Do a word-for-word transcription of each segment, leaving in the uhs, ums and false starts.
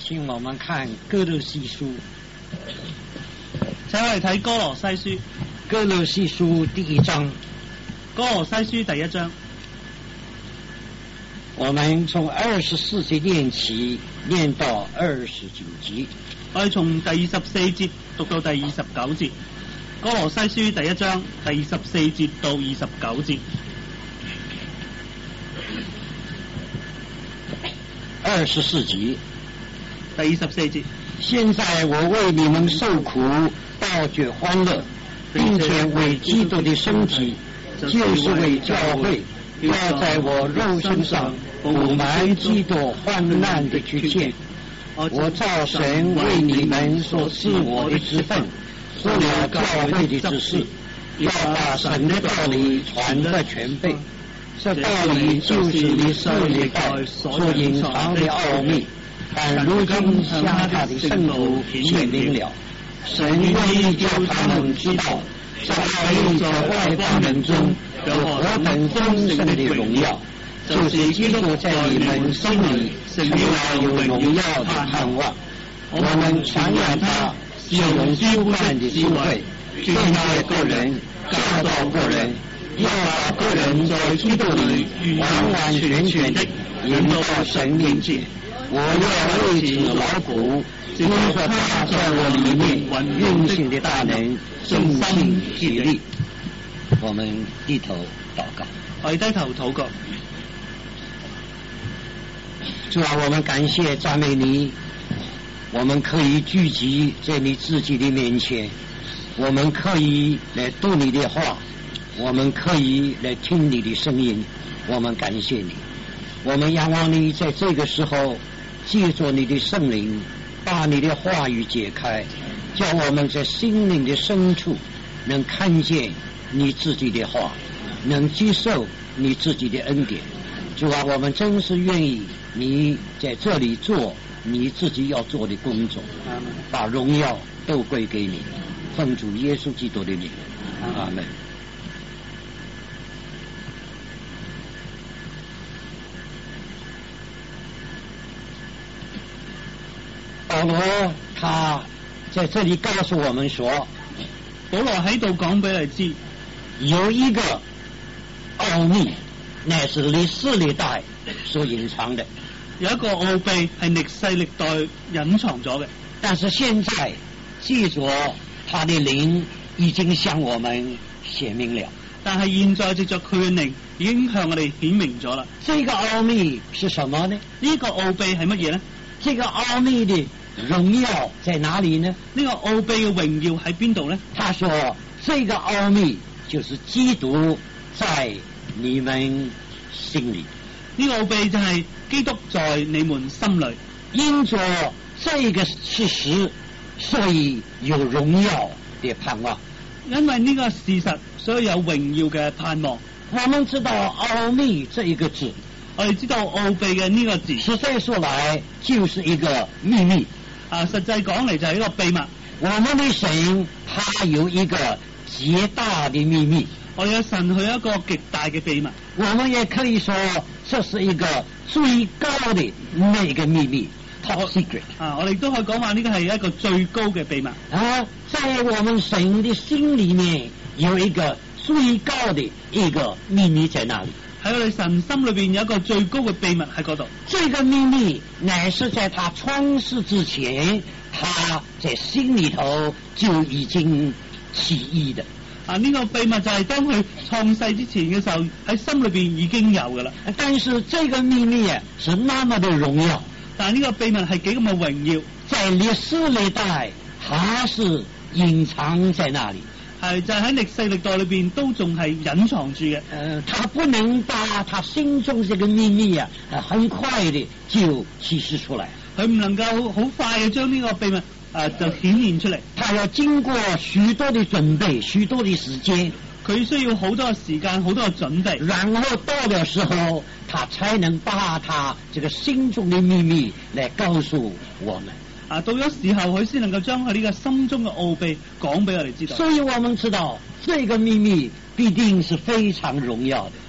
請我們看哥羅西書， 請我哋睇哥羅西書。 哥羅西書第一章， 哥羅西書第一章， 我們從二十四節念起，念到二十九節。 我哋從第二十四節讀到第二十九節。哥羅西書第一章第二十四節到二十九節。 二十四節， 第二十四節。 現在我為你們受苦，倒覺歡樂，並且為基督的身體，就是為教會，要在我肉身上補滿基督患難的缺欠。我照神為你們所賜我的職分，做了教會的執事，要把神的道理傳得全備。這道理就是以色列代所隱藏的奧秘，但如今向他的聖徒顯明了。神願意叫他們知道，在他用在外邦人中有何等豐盛的榮耀，就是基督在你們心裡成了有榮耀的盼望。我們傳揚他是用諸般的智慧，勸誡個人，教導個人，要把個人在基督裡完完全全的引到神面前。我要為此勞苦，因着他在我裡面運行的大能，盡心竭力。我們低頭禱告。 我哋低頭禱告。 主啊，我們感謝讚美你，我們可以聚集在你自己的面前，我們可以來讀你的話，我們可以來聽你的聲音，我們感謝你。我們仰望你在這個時候借着你的聖靈，把你的話語解開，叫我們在心靈的深處能看見你自己的話，能接受你自己的恩典。主啊，我們真是願意你在這裡做你自己要做的工作，把榮耀都歸給你，奉主耶穌基督的名，阿們。保羅他在這裡告訴我們說， 保羅喺度講俾你知， 有一個奧秘，乃是歷世歷代所隱藏的， 有一個奧秘係歷世歷代隱藏咗嘅， 但是現在借着他的靈已經向我們顯明了。 但係現在藉着佢嘅靈已經向我哋顯明咗啦。 這個奧秘是什麼呢？ 呢個奧秘係乜嘢呢？ 這個奧秘的榮耀在哪裡呢？ 呢個奧秘嘅榮耀喺邊度呢？ 他說，這個奧秘就是基督在你們心裡。 呢個奧秘就係基督在你們心裡。 因着這個事實，所以有榮耀的盼望。 因為呢個事實，所以有榮耀嘅盼望。 我們知道奧秘這一個字， 我哋知道奧秘嘅呢個字， 實際說來就是一個秘密。 啊，實際講嚟就係一個秘密。 我們的神，他有一個極大的秘密。 我哋嘅神佢有一個極大嘅秘密。 我們也可以說，這是一個最高的那個秘密 ，top secret。 啊，我哋都可以講話呢個係一個最高嘅秘密。 啊，在我們神的心裡面有一個最高的一個秘密在那裡。 喺我哋神心裏邊有一個最高嘅秘密喺嗰度。 這個秘密乃是在他創世之前，他在心裡頭就已經起意的。 啊，呢、這個秘密就係當佢創世之前嘅時候喺心裏邊已經有噶啦。 但是這個秘密啊，是那麼的榮耀。 但係呢個秘密係幾咁嘅榮耀， 在歷世歷代，它是隱藏在那裡。 係就喺歷世歷代裏邊都仲係隱藏住嘅。 呃，他不能把他心中這個秘密啊，很快的就啟示出來。 佢唔能夠好快嘅將呢個秘密啊就顯現出嚟。 他要經過許多的準備，許多的時間， 佢需要好多嘅時間，好多嘅準備。 然後到了時候，他才能把他這個心中的秘密來告訴我們。 啊，到咗時候佢先能夠將佢呢個心中嘅奧秘講俾我哋知道。 所以我們知道，這個秘密必定是非常榮耀的。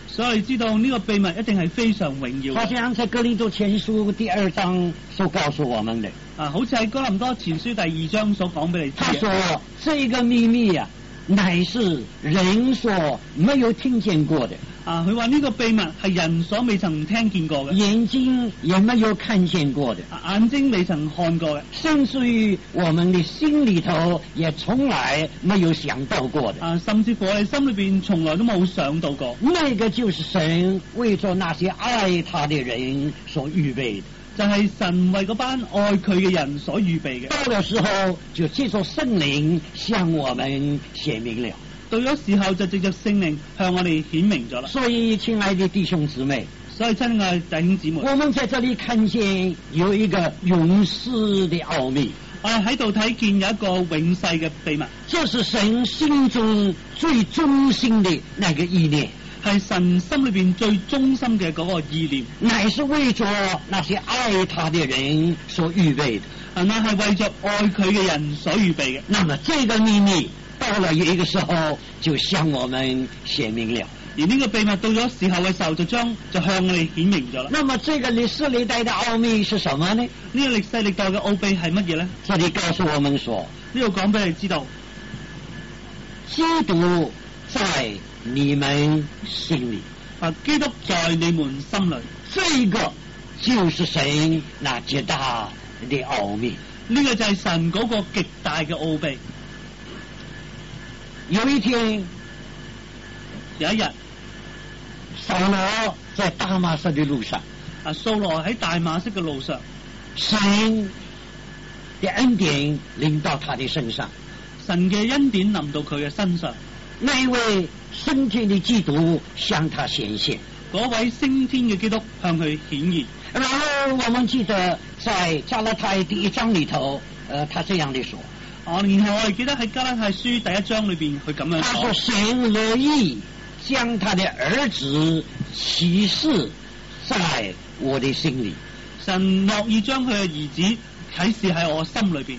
所以知道呢個秘密一定係非常榮耀嘅。 好像在哥林多前書第二章所告訴我們的， 啊，好似喺哥林多前書第二章所講俾你知他嘅。 說這個秘密啊，乃是人所沒有聽見過的， 啊，佢話呢個秘密係人所未曾聽見過嘅， 眼睛也沒有看見過的， 啊眼睛未曾看過嘅， 甚至於我們的心裏頭也從來沒有想到過的。 啊，甚至乎我哋心裏邊從來都冇想到過。 那個就是神為着那些愛他的人所預備的。 就係神為嗰班愛佢嘅人所預備嘅。 到了時候，就借着聖靈向我們顯明了。 到咗時候就藉着聖靈向我哋顯明咗啦。 所以，親愛的弟兄姊妹， 所以親愛弟兄姊妹， 我們在這裏看見有一個永世的奧秘。 我哋喺度睇見有一個永世嘅秘密， 就是神心中最忠心的那個意念， 係神心裏邊最忠心嘅嗰個意念， 乃是為着那些愛他的人所預備的。 係咪係為着愛佢嘅人所預備嘅？ 那麼這個秘密到了有一個時候，就向我們顯明了。 而呢個秘密到咗時候嘅時候，就將就向我哋顯明咗啦。 那麼這個歷世歷代的奧秘是什麼呢？ 呢個歷世歷代嘅奧秘係乜嘢呢？ 這裏告訴我們說， 呢度講俾你知道， 基督在你們心裏。 啊，基督在你們心裏， 這個就是神那極大的奧秘。 呢個就係神嗰個極大嘅奧秘。 有一天， 有一日， 掃羅在大馬色的路上， 啊，掃羅喺大馬色嘅路上， 神的恩典臨到他的身上， 神嘅恩典臨到佢嘅身上， 那一位升天的基督向他顯現。 嗰位升天嘅基督向佢顯現。 然後我們記得在加拉太第一章裏頭，呃，他這樣的說。 哦，然後我哋記得喺加拉太書第一章裏邊，佢咁樣他說： 講。 神樂意將他的兒子啟示在我的心裏。 神樂意將佢嘅兒子啟示喺我心裏邊。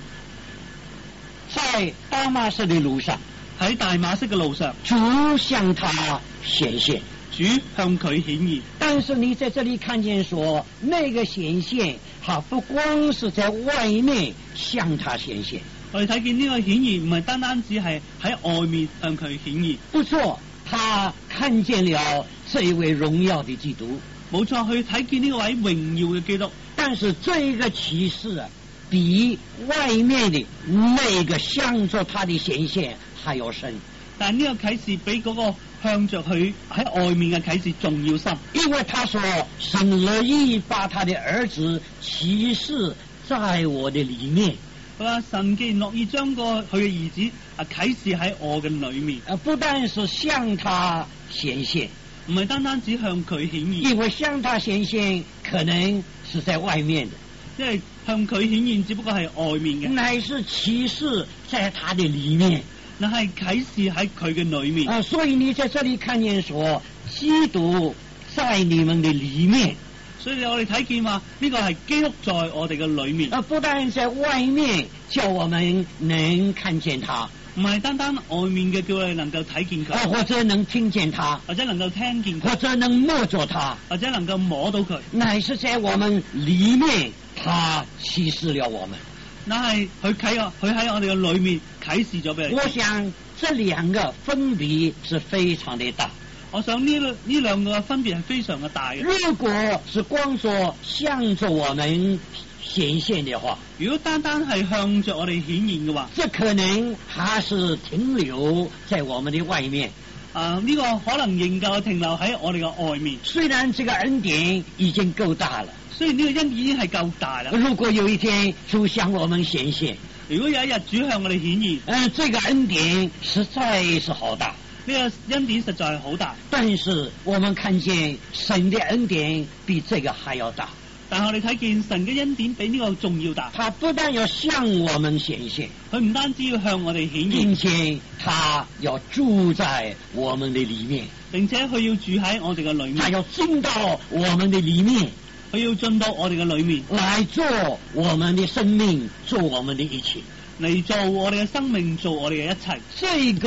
在大馬色的路上， 喺大馬色嘅路上， 主向他顯現。 主向佢顯現。 但是你在這裏看見說，那個顯現，它不光是在外面向他顯現。 我哋睇見呢個顯現唔係單單只係喺外面向佢顯現。 不錯，他看見了這一位榮耀的基督。 冇錯，佢睇見呢位榮耀嘅基督。 但是這個啟示啊，比外面的那個向着他的顯現還要深。 但係呢個啟示比嗰個向着佢喺外面嘅啟示仲要深。 因為他說，神樂意把他的兒子啟示在我的裏面。 佢話神既然樂意將個佢嘅兒子啊啟示喺我嘅裏面， 啊，不但是向他顯現， 唔係單單只向佢顯現， 因為向他顯現可能是在外面的， 因為向佢顯現只不過係外面嘅， 乃是啟示在他的裏面。 那係啟示喺佢嘅裏面。 啊，所以你在這裏看見說，基督在你們的裏面。 所以我哋睇見話呢個係基督在我哋嘅裏面， 啊，不但在外面叫我們能看見他， 唔係單單外面嘅叫我哋能夠睇見佢， 啊，或者能聽見他， 或者能夠聽見佢， 或者能摸着他， 或者能夠摸到佢， 乃是在我們裏面，他啟示了我們。 那係佢啟我，佢喺我哋嘅裏面啟示咗俾你。 我想這兩個分別是非常的大。 我想呢呢兩個分別係非常嘅大嘅。 如果是光着向着我們顯現的話， 如果單單係向着我哋顯現嘅話， 這可能還是停留在我們的外面。 啊，呢個可能仍舊停留喺我哋嘅外面。 雖然這個恩典已經夠大了， 雖然呢個恩典已經係夠大啦。 如果有一天主向我們顯現， 如果有一日主向我哋顯現， 嗯，這個恩典實在是好大。 呢個恩典實在係好大， 但是我們看見神的恩典比這個還要大。 但係我哋睇見神嘅恩典比呢個仲要大。 他不但要向我們顯現， 佢唔單止要向我哋顯現， 並且他要住在我們的裏面， 並且佢要住喺我哋嘅裏面， 他要進到我們的裏面， 佢要進到我哋嘅裏面， 來做我們的生命，做我們的一切， 嚟做我哋嘅生命，做我哋嘅一切。 這個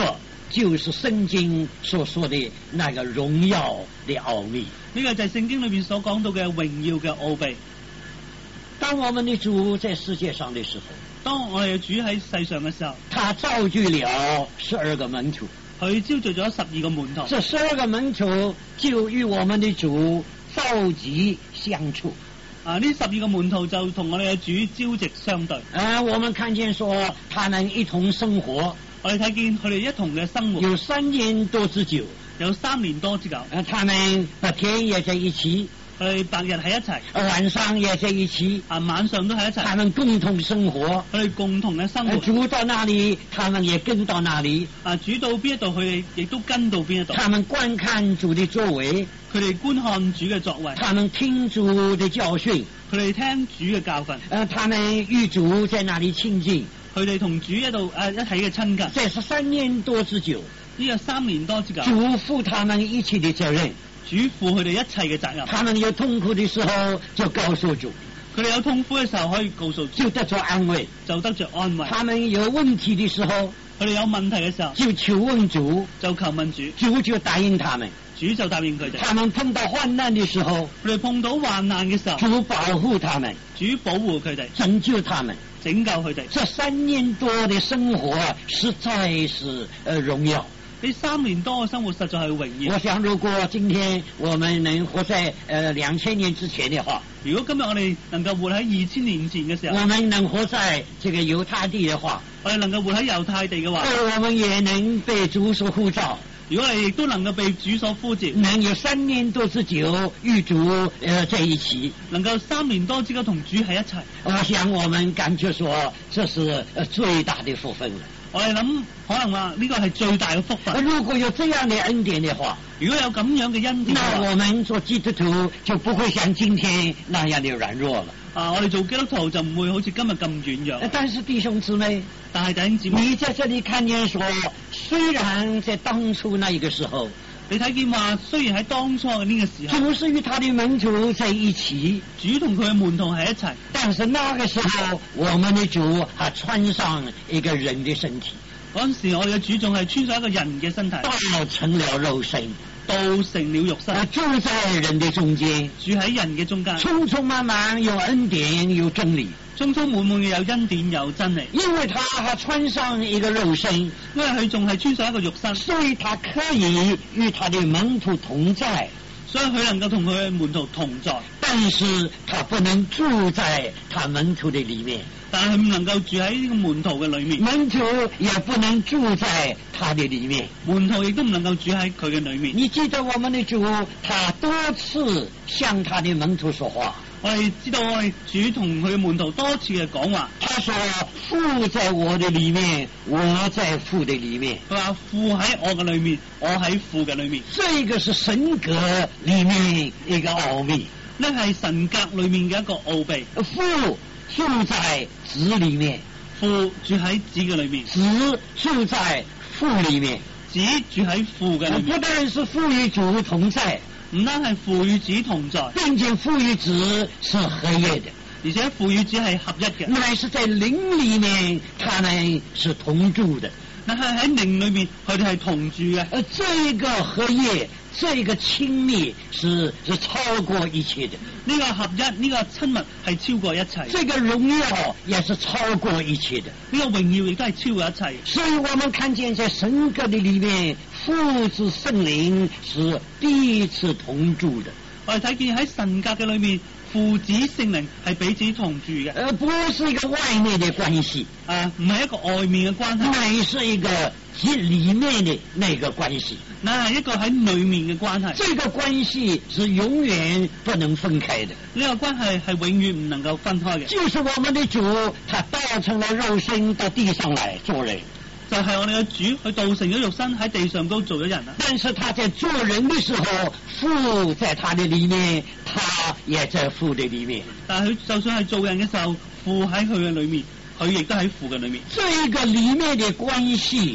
就是聖經所說的那個榮耀的奧秘。 呢個就係聖經裏邊所講到嘅榮耀嘅奧秘。 當我們的主在世界上的時候， 當我哋嘅主喺世上嘅時候， 他召聚了十二個門徒， 佢招聚咗十二個門徒。 這十二個門徒就與我們的主朝夕相處。 啊！呢十二個門徒就同我哋嘅主朝夕相對。 啊，我們看見說他們一同生活， 我哋睇見佢哋一同嘅生活有三年多之久， 有三年多之久。 啊，他們白天也在一起， 佢哋白日喺一齊， 晚上也在一起， 啊晚上都喺一齊。 他們共同生活， 佢哋共同嘅生活。 主到哪裡，他們也跟到哪裡。 啊，主到邊一度，佢哋亦都跟到邊一度。 他們觀看主的作為， 佢哋觀看主嘅作為。 他們聽主的教訓， 佢哋聽主嘅教訓。 呃，他們與主在那裡親近， 佢哋同主一度誒一齊嘅親近。 這是三年多之久， 呢個三年多之久。 主負他們一切的責任， 主負佢哋一切嘅責任。 他們有痛苦的時候就告訴主， 佢哋有痛苦嘅時候可以告訴主， 就得着安慰， 就得着安慰。 他們有問題的時候， 佢哋有問題嘅時候就求問主， 就求問主， 主就答應他們。 主就答應佢哋。 他們碰到患難的時候， 佢哋碰到患難嘅時候， 主保護他們， 主保護佢哋， 拯救他們， 拯救佢哋。 這三年多的生活實在是呃榮耀。 呢三年多嘅生活實在係榮耀。 我想如果今天我們能活在呃兩千年之前的話， 如果今日我哋能夠活喺二千年前嘅時候， 我們能活在這個猶太地的話， 我哋能夠活喺猶太地嘅話， 我們也能被主所呼召。 如果你亦都能夠被主所呼召， 能有三年多之久與主呃在一起， 能夠三年多之久同主喺一齊， 我想我們感覺說這是呃最大的福分了。 我哋諗可能話呢個係最大嘅福分。 如果有這樣的恩典的話， 如果有咁樣嘅恩典嘅話， 那我們做基督徒就不會像今天那樣的軟弱了。 啊，我哋做基督徒就唔會好似今日咁軟弱。 但是弟兄姊妹， 但係弟兄姊妹， 你在這裡看見說，雖然在當初那一個時候， 你睇見話，雖然喺當初嘅呢個時候， 主是與他的門徒在一起， 主同佢嘅門徒喺一齊， 但是那個時候，我們的主還穿上一個人的身體。 嗰陣時，我哋嘅主仲係穿上一個人嘅身體， 道成了肉身， 道成了肉身， 住在人的中間， 住喺人嘅中間， 充充滿滿有恩典有真理， 充充滿滿嘅有恩典有真理。 因為他還穿上一個肉身， 因為佢仲係穿上一個肉身， 所以他可以與他的門徒同在， 所以佢能夠同佢嘅門徒同在， 但是他不能住在他門徒的裡面， 但係佢唔能夠住喺呢個門徒嘅裡面， 門徒也不能住在他的裡面， 門徒亦都唔能夠住喺佢嘅裡面。 你記得我們的主，他多次向他的門徒說話。 我哋知道我哋主同佢嘅門徒多次嘅講話。 他說：父在我的裡面，我在父的裡面。 佢話父喺我嘅裡面，我喺父嘅裡面。 這個是神格裡面一個奧秘， 呢係神格裡面嘅一個奧秘。 父住在子裡面， 父住喺子嘅裡面， 子住在父裡面， 子住喺父嘅裡面。 不但是父與主同在， 唔單係父與子同在， 並且父與子是合一的， 而且父與子係合一嘅， 乃是在靈裡面，他們是同住的。 但係喺靈裏面，佢哋係同住嘅。 而這個合一，這個親密是是超過一切的。 呢個合一，呢個親密係超過一切。 這個榮耀也是超過一切的。 呢個榮耀亦都係超過一切。 所以我們看見在神格的裡面，父子聖靈是第一次同住的。 我哋睇見喺神格嘅裏面，父子聖靈係彼此同住嘅， 而不是一個外面的關係， 啊，唔係一個外面嘅關係， 乃是一個喺裡面的那個關係， 乃係一個喺裡面嘅關係。 這個關係是永遠不能分開的。 呢個關係係永遠唔能夠分開嘅。 就是我們的主，他道成了肉身到地上來做人。 就係我哋嘅主，佢道成咗肉身喺地上都做咗人啊！ 但是他在做人的時候，父在他的裡面，他也在父的裡面。 但係佢就算係做人嘅時候，父喺佢嘅裡面，佢亦都喺父嘅裡面。 這個裡面的關係，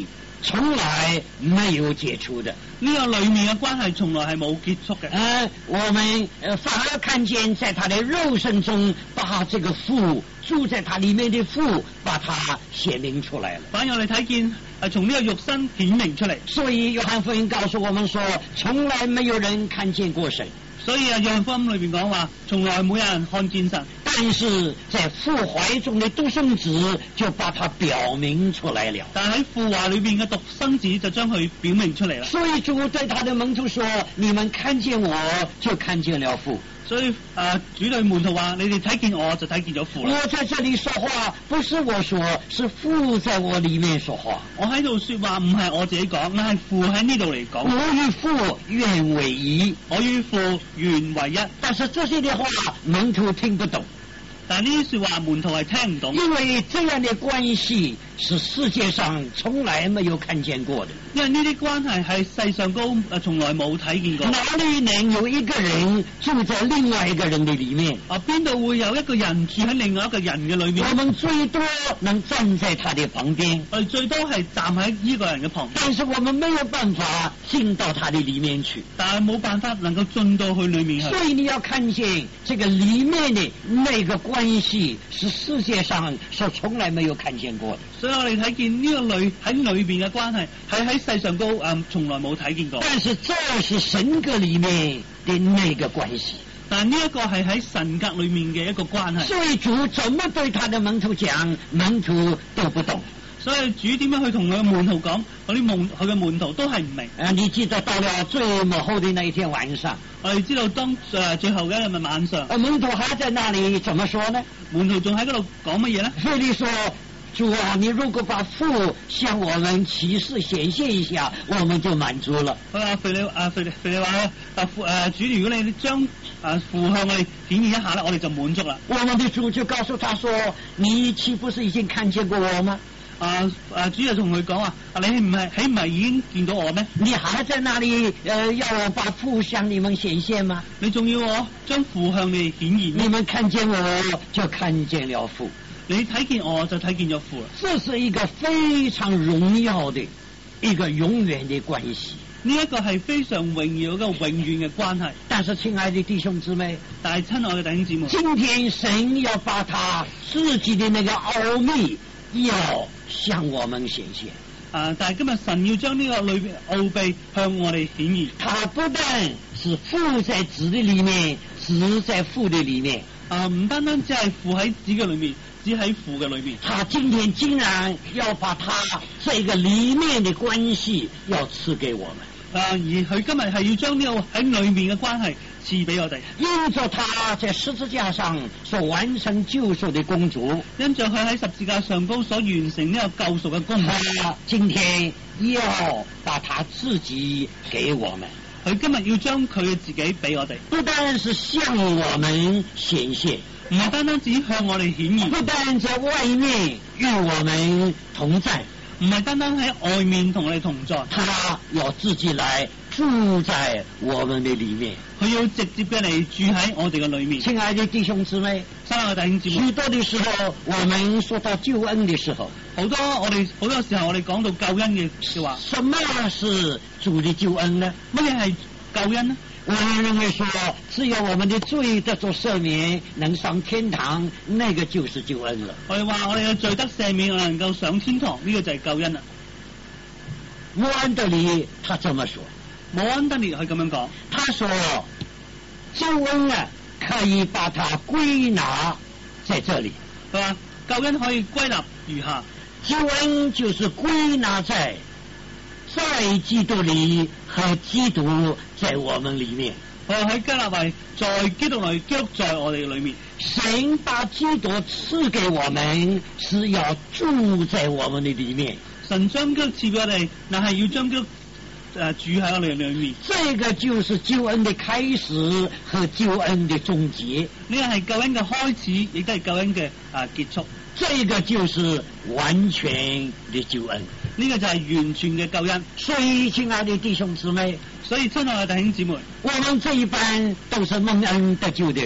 從來沒有結束的。 呢個裏面嘅關係從來係冇結束嘅。 呃，我們呃反而看見在他的肉身中，把這個父住在他裏面的父，把他顯明出來了。 反而我哋睇見係從呢個肉身顯明出嚟。 所以約翰福音告訴我們說，從來沒有人看見過神。 所以啊，約翰福音裏邊講話，從來冇有人看見神。 但是在父懷中的獨生子就把它表明出來了。 但喺父懷裏邊嘅獨生子就將佢表明出嚟啦。 所以主對他的門徒說：你們看見我，就看見了父。 所以啊，主對門徒話：你哋睇見我就睇見咗父啦。 我在這裏說話，不是我說，是父在我裏面說話。 我喺度說話唔係我自己講，那係父喺呢度嚟講。 我與父原為一， 我與父原為一。 但是這些的話門徒聽不懂。 但係呢啲說話門徒係聽唔懂， 因為這樣的關係是世界上從來沒有看見過的。 因為呢啲關係係世上高誒從來冇睇見過。 哪裏能有一個人住在另外一個人的裏面？ 啊，邊度會有一個人住喺另外一個人嘅裏面？ 我們最多能站在他的旁邊， 我哋最多係站喺呢個人嘅旁邊， 但是我們沒有辦法進到他的裏面去。 但係冇辦法能夠進到去裏面去。 所以你要看見這個裏面的那個關係是世界上所從來沒有看見過的。 所以我哋睇見呢個裏喺裏邊嘅關係係喺世上高誒從來冇睇見過。 但是這是神格裏面的那個關係。 但呢一個係喺神格裏面嘅一個關係。 所以主怎麼對他的門徒講，門徒都不懂。 所以主點樣去同佢嘅門徒講，嗰啲門佢嘅門徒都係唔明。 啊，你記得到了最末後的那一天晚上， 我哋知道當誒最後嘅一日晚上， 啊，門徒還在那裡怎麼說呢？ 門徒仲喺嗰度講乜嘢咧？ 腓利說：主啊，你如果把父向我們啟示顯現一下，我們就滿足了。 佢話腓利啊腓利腓利話咧，啊父誒主，如果你將啊父向我哋顯現一下咧，我哋就滿足啦。 我們的主就告訴他說：你豈不是已經看見過我嗎？ 啊啊！主就同佢講話：啊，你唔係豈唔係已經見到我咩？ 你還在那裡，呃，要我把父向你們顯現嗎？ 你仲要我將父向你顯現？ 你們看見我，就看見了父。 你睇見我就睇見咗父啦。 這是一個非常榮耀的一個永遠的關係。 呢一個係非常榮耀一個永遠嘅關係。 但是親愛的弟兄姊妹， 但係親愛嘅弟兄姊妹， 今天神要把他自己的那個奧秘要向我們顯現。 啊！但係今日神要將呢個裏邊奧秘向我哋顯現。 他不但是父在子的裏面，子在父的裏面。 啊！唔單單只係父喺子嘅裏面，只喺父嘅裏面。 他今天竟然要把他這個裏面的關係要賜給我們。 啊！而佢今日係要將呢個喺裏面嘅關係賜俾我哋。 因着他在十字架上所完成救贖的工作， 因着佢喺十字架上高所完成呢個救贖嘅工作， 他今天要把他自己給我們。 佢今日要將佢嘅自己俾我哋， 不單是向我們顯現， 唔係單單只向我哋顯現， 不但在外面與我們同在， 唔係單單喺外面同我哋同在， 他要自己來住在我們的裏面， 佢要直接嘅嚟住喺我哋嘅裏面。 親愛的弟兄姊妹， 親愛嘅弟兄姊妹， 許多的時候，我們說到救恩的時候， 好多我哋好多時候我哋講到救恩嘅說話， 什麼是主的救恩呢？ 乜嘢係救恩呢？ 我們認為說，只有我們的罪得着赦免，能上天堂，那個就是救恩了。 我哋話我哋嘅罪得赦免，我能夠上天堂，呢個就係救恩啦。 莫安德里他這麼說， 莫安德烈係咁樣講， 他說救恩啊，可以把它歸納在這裏。 佢話救恩可以歸納如下， 救恩就是歸納在在基督裏和基督在我們裏面。 佢話喺歸納為在基督裏，基督在我哋裏面。 神把基督賜給我們，是要住在我們的裏面。 神將基督賜俾我哋，但係要將基督誒住喺我哋裏面。 這個就是救恩的開始和救恩的終結。 呢個係救恩嘅開始，亦都係救恩嘅啊結束。 這個就是完全的救恩。 呢個就係完全嘅救恩。 所以，親愛的弟兄姊妹， 所以親愛嘅弟兄姊妹， 我們這一班都是蒙恩得救的人。 我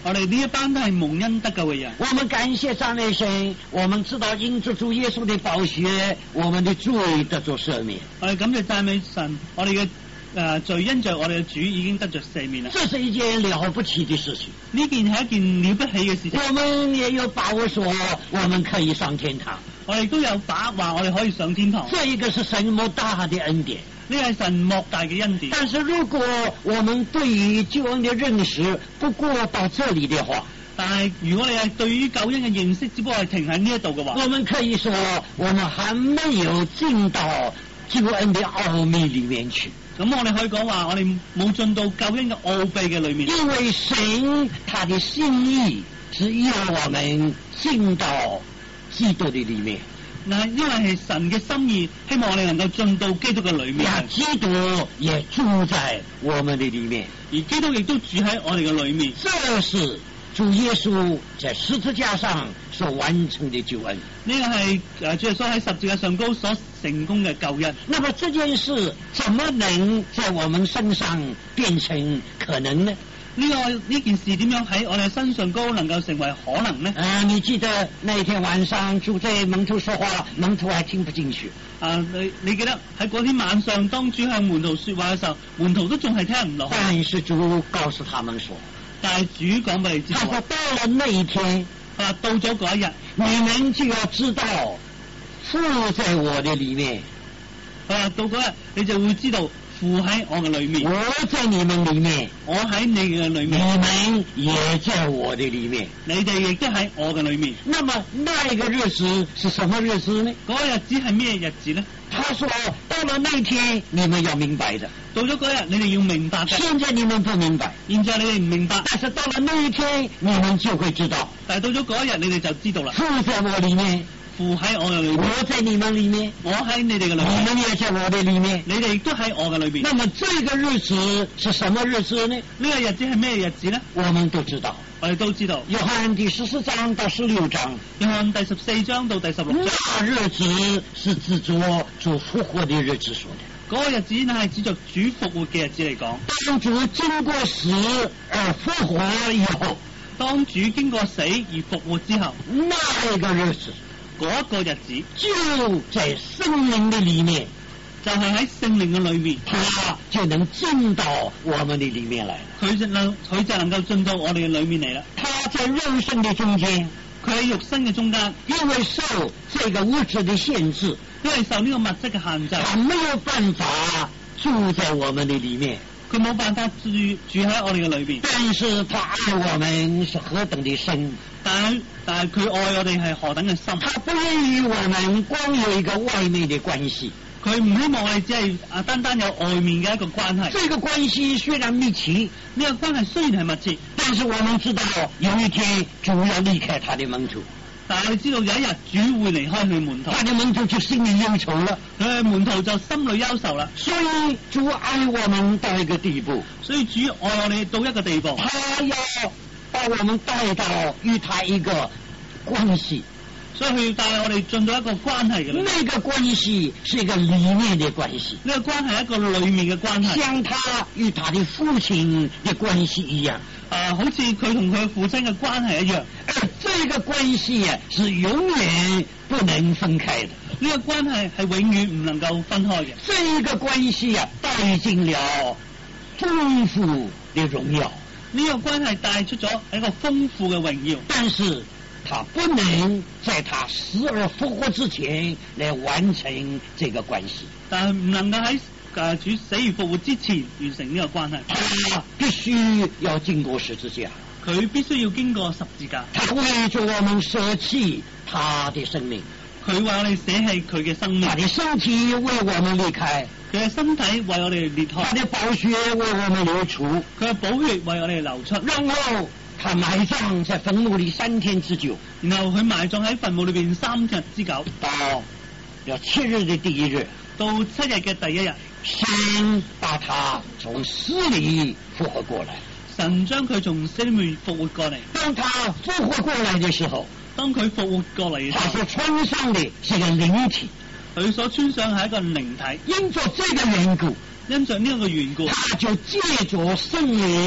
我哋呢一班都係蒙恩得救嘅人。 我們感謝讚美神，我們知道因着主耶穌的寶血，我們的罪得咗赦免。 我哋感謝讚美神，我哋嘅誒罪因着我哋嘅主已經得着赦免啦。 這是一件了不起的事情。 呢件係一件了不起嘅事情。 我們也有把握說，我們可以上天堂。 我哋都有把握話我哋可以上天堂。 這一個是神莫大的恩典。 呢係神莫大嘅恩典。 但是如果我們對於救恩的認識不過到這裡的話， 但係如果你係對於救恩嘅認識只不過係停喺呢一度嘅話， 我們可以說我們還沒有進到救恩的奧秘裡面去。 咁我哋可以講話，我哋冇進到救恩嘅奧秘嘅裏面。 因為神他的心意是要我們進到基督的裡面。 嗱，因為係神嘅心意，希望我哋能夠進到基督嘅裏面。 那基督也住在我們的裡面， 而基督亦都住喺我哋嘅裏面。 這是主耶穌在十字架上所完成的救恩。 呢個係誒主耶穌喺十字架上高所成功嘅救恩。 那麼這件事怎麼能在我們身上變成可能呢？ 呢、這個呢件事點樣喺我哋身上高能夠成為可能呢？ 啊，你記得那一天晚上主對門徒說話，門徒還聽不進去。 啊，你你記得喺嗰天晚上，當主向門徒說話嘅時候，門徒都仲係聽唔落。 但是主告訴他們說， 但係主講俾你知， 他說到了那一天， 啊，到咗嗰一日， 你們就要知道父在我的裡面。 啊，到嗰日你就會知道父喺我嘅裏面， 我在你們裡面， 我喺你嘅裏面， 你們也在我的裡面， 你哋亦都喺我嘅裏面。 那麼那一個日子是什麼日子呢？ 嗰個日子係咩日子呢？ 他說到了那天你們要明白的， 到咗嗰日你哋要明白嘅。 現在你們不明白， 現在你哋唔明白， 但是到了那一天你們就會知道。 但係到咗嗰一日你哋就知道啦。 父在我裡面， 父喺我嘅裏面， 我在你們裡面， 我喺你哋嘅裏面， 你們也在我的裡面， 你哋亦都喺我嘅裏面。 那麼這個日子是什麼日子呢？ 呢個日子係咩日子呢？ 我們都知道， 我哋都知道。 約翰第十四章到十六章， 約翰第十四章到第十六章， 那日子是指着主復活的日子說的。 嗰個日子乃係指着主復活嘅日子嚟講。 當主經過死而復活以後， 當主經過死而復活之後， 那一個日子， 嗰一個日子就在聖靈的裡面， 就係喺聖靈嘅裏面， 他就能進到我們的裡面來了。 佢就能佢就能夠進到我哋嘅裏面嚟啦。 他在肉身的中間， 佢喺肉身嘅中間， 因為受這個物質的限制， 因為受呢個物質嘅限制， 他沒有辦法住在我們的裡面。 佢冇辦法住住喺我哋嘅裏邊。 但是他愛我們是何等的深， 但係但係佢愛我哋係何等嘅深。 他不願意我們光有一個外面的關係， 佢唔希望我哋只係啊單單有外面嘅一個關係。 這個關係雖然密切， 呢個關係雖然係密切， 但是我們知道有一天主要離開他的門徒， 但係我哋知道有一日主會離開佢門徒， 他的門徒就心裏憂愁了， 佢嘅門徒就心裏憂愁啦。 所以主愛我們到一個地步， 所以主愛我哋到一個地步， 他要把我們帶到與他一個關係， 所以佢要帶我哋進到一個關係嘅。 那個關係是一個裡面的關係， 呢個關係係一個裡面嘅關係， 像他與他的父親的關係一樣。 啊，好似佢同佢父親嘅關係一樣。 而這個關係啊，是永遠不能分開的。 呢個關係係永遠唔能夠分開嘅。 這個關係啊，帶進了豐富的榮耀。 呢個關係帶出咗一個豐富嘅榮耀， 但是他不能在他死而復活之前來完成這個關係。 但係唔能夠喺誒主死而復活之前完成呢個關係。 他必須要經過十字架， 佢必須要經過十字架。 他為着我們捨棄他的生命， 佢為我哋捨棄佢嘅生命， 他的身體為我們離開， 佢嘅身體為我哋裂開， 他的寶血為我們流出， 佢嘅寶血為我哋流出。 然後他埋葬在墳墓裏三天之久， 然後佢埋葬喺墳墓裏邊三日之久， 到了七日的第一日， 到七日嘅第一日， 神把他從死裏復活過來。 神將佢從死裏面復活過嚟。 當他復活過來的時候， 當佢復活過嚟嘅時候， 他所穿上的是一個靈體， 佢所穿上係一個靈體。 因着這個緣故， 因着呢一個緣故， 他就借着聖靈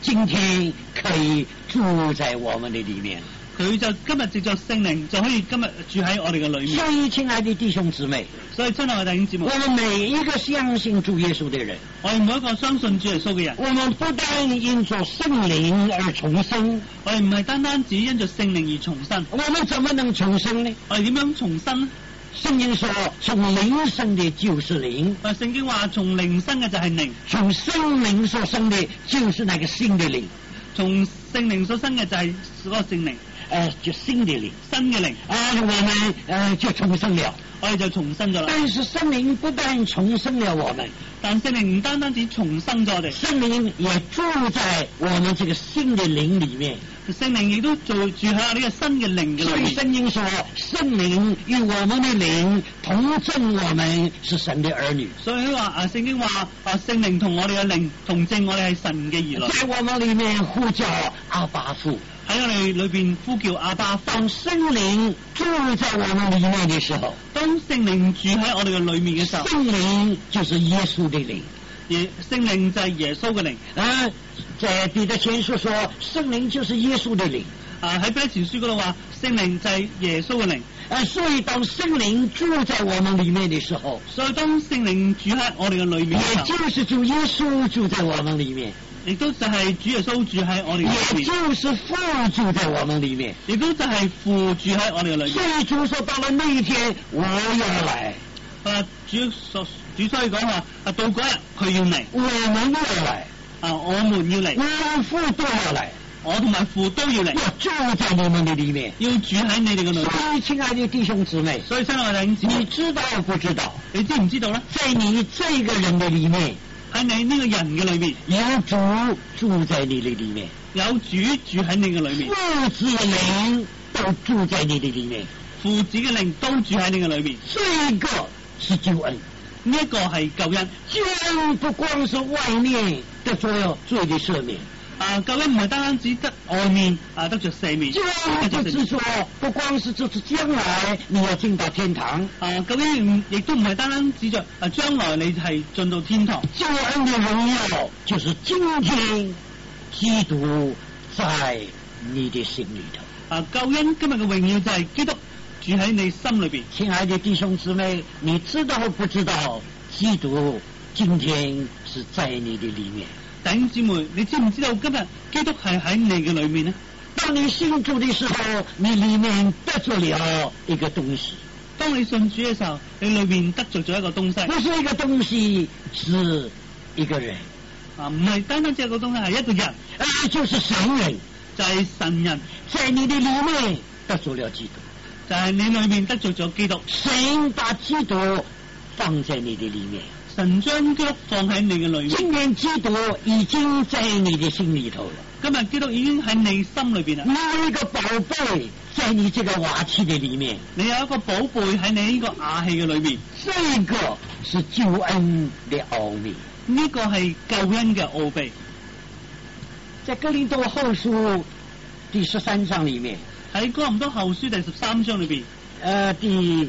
今天可以住在我們的裏面。 佢就今日藉着聖靈就可以今日住喺我哋嘅裏面。 所以，親愛的弟兄姊妹， 所以親愛嘅弟兄姊妹， 我們每一個相信主耶穌的人， 我哋每一個相信主耶穌嘅人， 我們不但因着聖靈而重生， 我哋唔係單單只因着聖靈而重生。 我們怎麼能重生呢？ 我哋點樣重生呢？ 聖經說，從靈生的就是靈。 啊，聖經話從靈生嘅就係靈， 從聖靈所生的就是那個新的靈。 從聖靈所生嘅就係嗰個聖靈。 呃，就新的靈， 新嘅靈， 啊，我們呃就重生了， 我哋就重生咗啦。 但是聖靈不但重生了我們， 但聖靈唔單單只重生咗我哋， 聖靈也住在我們這個新的靈裏面。 聖靈亦都住住喺呢個新嘅靈嘅裏面。 所以聖經說，聖靈與我們的靈同證我們是神的兒女。 所以話啊，聖經話啊，聖靈同我哋嘅靈同證我哋係神嘅兒女。 在我們裏面呼叫阿爸父， 喺我哋裏邊呼叫阿爸父。 當聖靈住在我們裏面的時候， 當聖靈住喺我哋嘅裏面嘅時候， 聖靈就是耶穌的靈。 耶聖靈就係耶穌嘅靈。 啊，在彼得前書說，聖靈就是耶穌的靈。 啊，喺彼得前書嗰度話，聖靈就係耶穌嘅靈。 啊，所以當聖靈住在我們裏面的時候， 所以當聖靈住喺我哋嘅裏面嘅時候， 也就是主耶穌住在我們裏面， 亦都就係主耶穌住喺我哋嘅裏面， 也就是父住在我們裏面， 亦都就係父住喺我哋嘅裏面。 所以主說到了那一天，我要來。 啊，主所主所以講話啊，到嗰日佢要嚟， 我們要來啊，我們要嚟， 我父都要來， 我同埋父都要嚟， 要住在你們的裏面， 要住喺你哋嘅裏面。 所以親愛的弟兄姊妹， 所以親愛的弟兄姊妹， 你知道不知道？ 你知唔知道咧？ 在你這個人的裏面， 喺你呢個人嘅裏面， 有主住在你的裏面， 有主住喺你嘅裏面， 父子靈都住在你的裏面， 父子嘅靈都住喺你嘅裏面。 這個是救恩， 呢一個係救恩。 救恩不光是外面得着罪的赦免， 啊，救恩唔係單單只得外面啊得着赦免， 救恩不是說不光是就是將來你要進到天堂， 啊，救恩亦都唔係單單指着啊將來你係進到天堂。 救恩的榮耀就是今天基督在你的心裏頭。 啊，救恩今日嘅榮耀就係基督住喺你心裏邊。 親愛的弟兄姊妹，你知道不知道基督今天是在你的裏面？ 弟兄姊妹，你知唔知道今日基督係喺你嘅裏面呢？ 當你信主的時候，你裏面得着了一個東西。 當你信主嘅時候，你裏面得着咗一個東西。 不是一個東西，是一個人。 啊，唔係單單只一個東西，係一個人， 啊，就是神人， 就係神人， 在你的裏面得着了基督。 就係你裏面得着咗基督。 神把基督放在你的裏面， 神將基督放喺你嘅裏面。 今天基督已經在你的心裏頭了。 今日基督已經喺你心裏邊啦。 你有一個寶貝在你這個瓦器的裏面， 你有一個寶貝喺你呢個瓦器嘅裏面。 這個是救恩的奧秘。 呢個係救恩嘅奧秘。 在哥林多後書第十三章裏面， 喺哥林多後書第十三章裏邊， 呃，第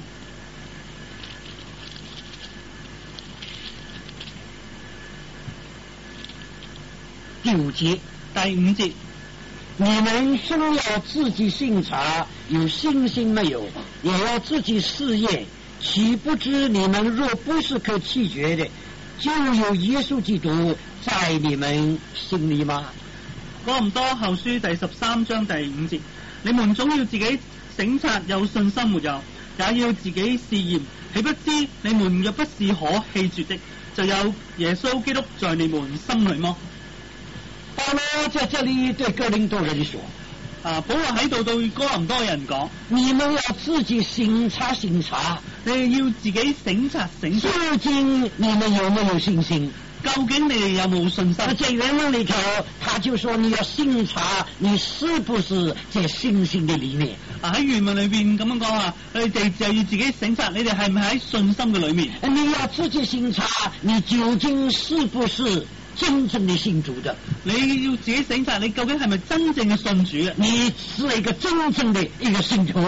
第五節， 第五節， 你們先要自己審查，有信心沒有，也要自己試驗，豈不知你們若不是可棄絕的，就有耶穌基督在你們心裏嗎？ 哥林多後書第十三章第五節，你們總要自己省察有信心沒有，也要自己試驗，豈不知你們若不是可棄絕的，就有耶穌基督在你們心裏麼？ 保羅在這裏對哥林多人說： 啊，保羅喺度對哥林多人講， 你們要自己審查審查， 你哋要自己省察省察， 究竟你們有沒有信心？ 究竟你哋有冇信心？ 在原文裏頭，他就說你要審查你是不是在信心的裏面。 啊，喺原文裏邊咁樣講啊，你哋就要自己省察，你哋係唔係喺信心嘅裏面？ 你要自己審查，你究竟是不是真正的信主的？ 你要自己省察，你究竟係咪真正嘅信主嘅？ 你是一個真正的一個信徒，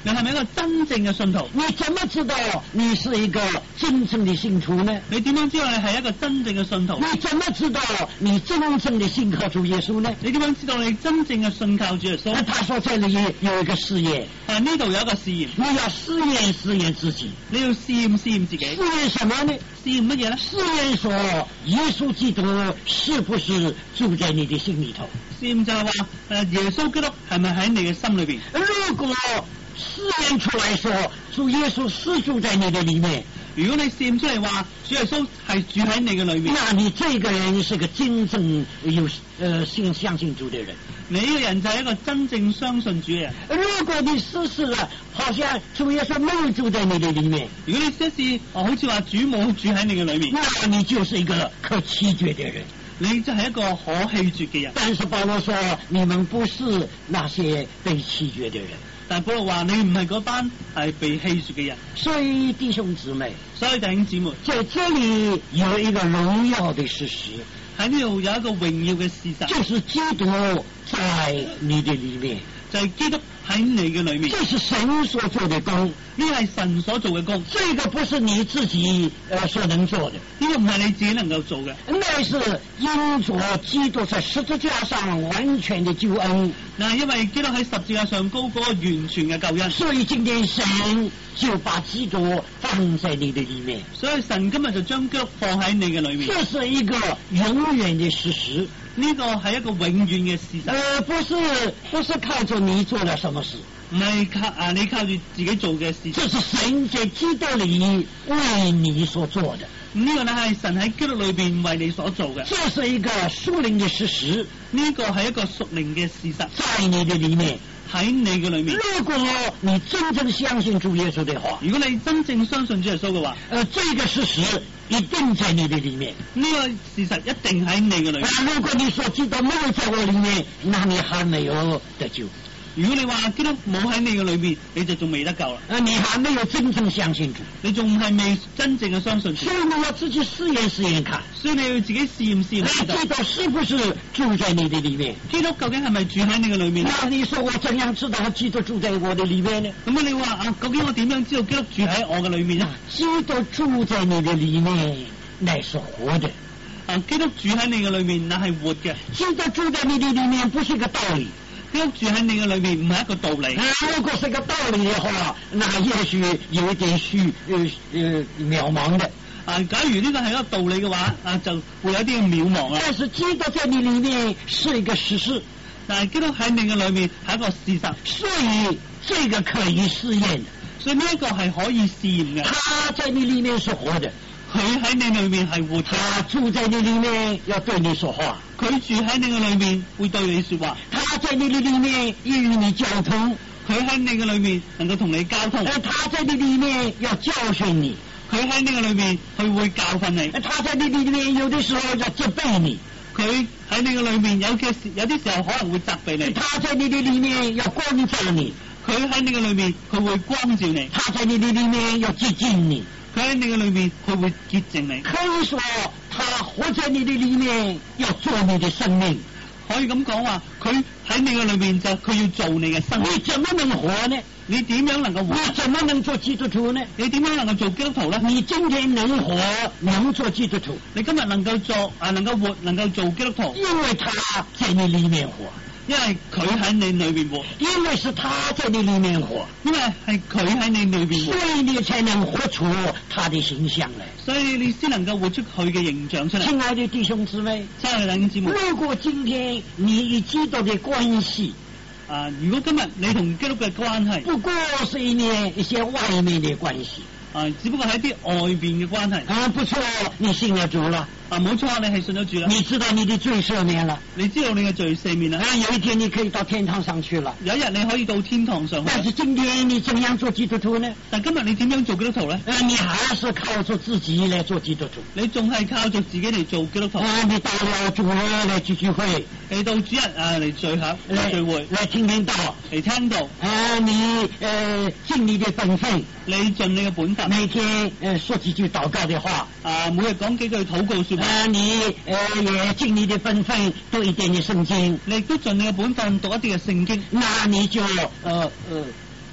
你係咪一個真正嘅信徒？ 你怎麼知道你是一個真正的信徒呢？ 你點樣知道你係一個真正嘅信徒？ 你怎麼知道你真正的信靠主耶穌呢？ 你點樣知道你真正嘅信靠主耶穌？ 他說這裏有一個試驗， 啊，呢度有一個試驗， 你要試驗試驗自己。 你要試驗試驗自己。 試驗什麼呢？ 試驗乜嘢咧？ 試驗說耶穌基督是不是住在你的心裏頭？ 試驗就係話誒耶穌基督係咪喺你嘅心裏邊？ 如果試驗出來說主耶穌是住在你的裏面， 如果你試驗出嚟話主耶穌係住喺你嘅裏面， 那你這個人是個真正有呃信相信主的人。 你呢個人就係一個真正相信主嘅人。 如果你試試了，好像主耶穌沒有住在你的裏面， 如果你試試哦，好似話主冇住喺你嘅裏面， 那你就是一個可棄絕的人。 你就係一個可棄絕嘅人。 但是保羅說，你們不是那些被棄絕的人。 但保羅話你唔係嗰班係被棄絕嘅人。 所以弟兄姊妹， 所以弟兄姊妹， 在這裏有一個榮耀的事實， 喺呢度有一個榮耀嘅事實， 就是基督在你的裏面， 就係基督喺你嘅裏面。 這是神所做的工， 呢係神所做嘅工， 這個不是你自己呃所能做的， 呢個唔係你自己能夠做嘅， 那是因着基督在十字架上完全的救恩。 嗱，因為基督喺十字架上高嗰個完全嘅救恩， 所以今天神就把基督放在你的裏面， 所以神今日就將基督放喺你嘅裏面。 這是一個永遠的事實， 呢個係一個永遠嘅事實， 呃，不是不是靠着你做了什麼事， 唔係靠啊你靠住自己做嘅事， 這是神在基督裏為你所做的。 呢個咧係神喺基督裏邊為你所做嘅， 這是一個屬靈的事實， 呢個係一個屬靈嘅事實， 在你的裏面， 喺你嘅裏面。 如果你真正相信主耶穌的話， 如果你真正相信主耶穌嘅話， 呃，這個事實一定在你的裏面， 呢個事實一定喺你嘅裏面。 如果你說基督沒有在我裏面，那你還沒有得救。 如果你話基督冇喺你嘅裏面，你就仲未得救啦。 啊，你還沒有真正相信主， 你仲係未真正嘅相信主。 所以你要自己試驗試驗看， 所以你要自己試驗試驗知道基督是不是住在你的裏面？ 基督究竟係咪住喺你嘅裏面？ 那你說我怎樣知道基督住在我的裏面呢？ 咁你話啊，究竟我點樣知道基督住喺我嘅裏面呢？ 基督住在你的裏面，乃是活的。 啊，基督住喺你嘅裏面，那係活嘅。 基督住在你的裏面，不是一個道理。 基督住喺你嘅裏面，唔係一個道理。 如果是個道理的話，那也許有一點虛，呃呃渺茫的。 啊，假如呢個係一個道理嘅話，啊就會有啲渺茫啦。 但是基督在你裏面是一個事實， 但係基督喺你嘅裏面係一個事實， 所以這個可以試驗的。 所以呢一個係可以試驗嘅。 他在你裏面是活的， 佢喺你裏面係活嘅。 他住在你裏面要對你說話， 佢住喺你嘅裏面會對你說話。 他在你的裏面要與你交通， 佢喺你嘅裏面能夠同你交通。 他在你裏面要教訓你， 佢喺你嘅裏面佢會教訓你。 他在你裏面有的時候要責備你， 佢喺你嘅裏面有嘅時有啲時候可能會責備你。 他在你的裏面要光照你， 佢喺你嘅裏面佢會光照你。 他在你的裏面要接近你， 佢喺你嘅裏面佢會潔淨你。 可以說他活在你的裏面要做你的生命， 可以咁講話，佢喺你嘅裏面就佢要做你嘅生命。 你怎麼能活呢？ 你點樣能夠活？ 你怎麼能做基督徒呢？ 你點樣能夠做基督徒呢？ 你今天能活，能做基督徒， 你今日能夠做啊，能夠活，能夠做基督徒， 因為他在你裏面活， 因為佢喺你裏面活， 因為是他在你裏面活， 因為係佢喺你裏面活， 所以你才能活出他的形象來， 所以你先能夠活出佢嘅形象出嚟。 親愛的弟兄姊妹， 親愛的弟兄姊妹， 如果今天你與基督的關係啊，如果今日你同基督嘅關係不過是一面一些外面的關係， 啊，只不過係一啲外邊嘅關係啊，不錯，你信了主了， 啊，冇錯，你係信咗主啦， 你知道你的罪赦免了， 你知道你嘅罪赦免啦， 啊，有一天你可以到天堂上去了， 有一日你可以到天堂上去。 但是今天你怎樣做基督徒呢？ 但今日你點樣做基督徒呢？ 啊，你還是靠着自己來做基督徒， 你仲係靠着自己嚟做基督徒。 啊，你到了主日來聚聚會， 嚟到主日啊嚟聚合嚟聚會， 來聽聽道， 嚟聽道。 啊，你誒盡你的本分， 你盡你嘅本分， 每天誒說幾句禱告的話， 啊，每日講幾句禱告說話。 啊，你誒也盡你的本分讀一點嘅聖經， 你亦都盡你嘅本分讀一啲嘅聖經。 那你就誒誒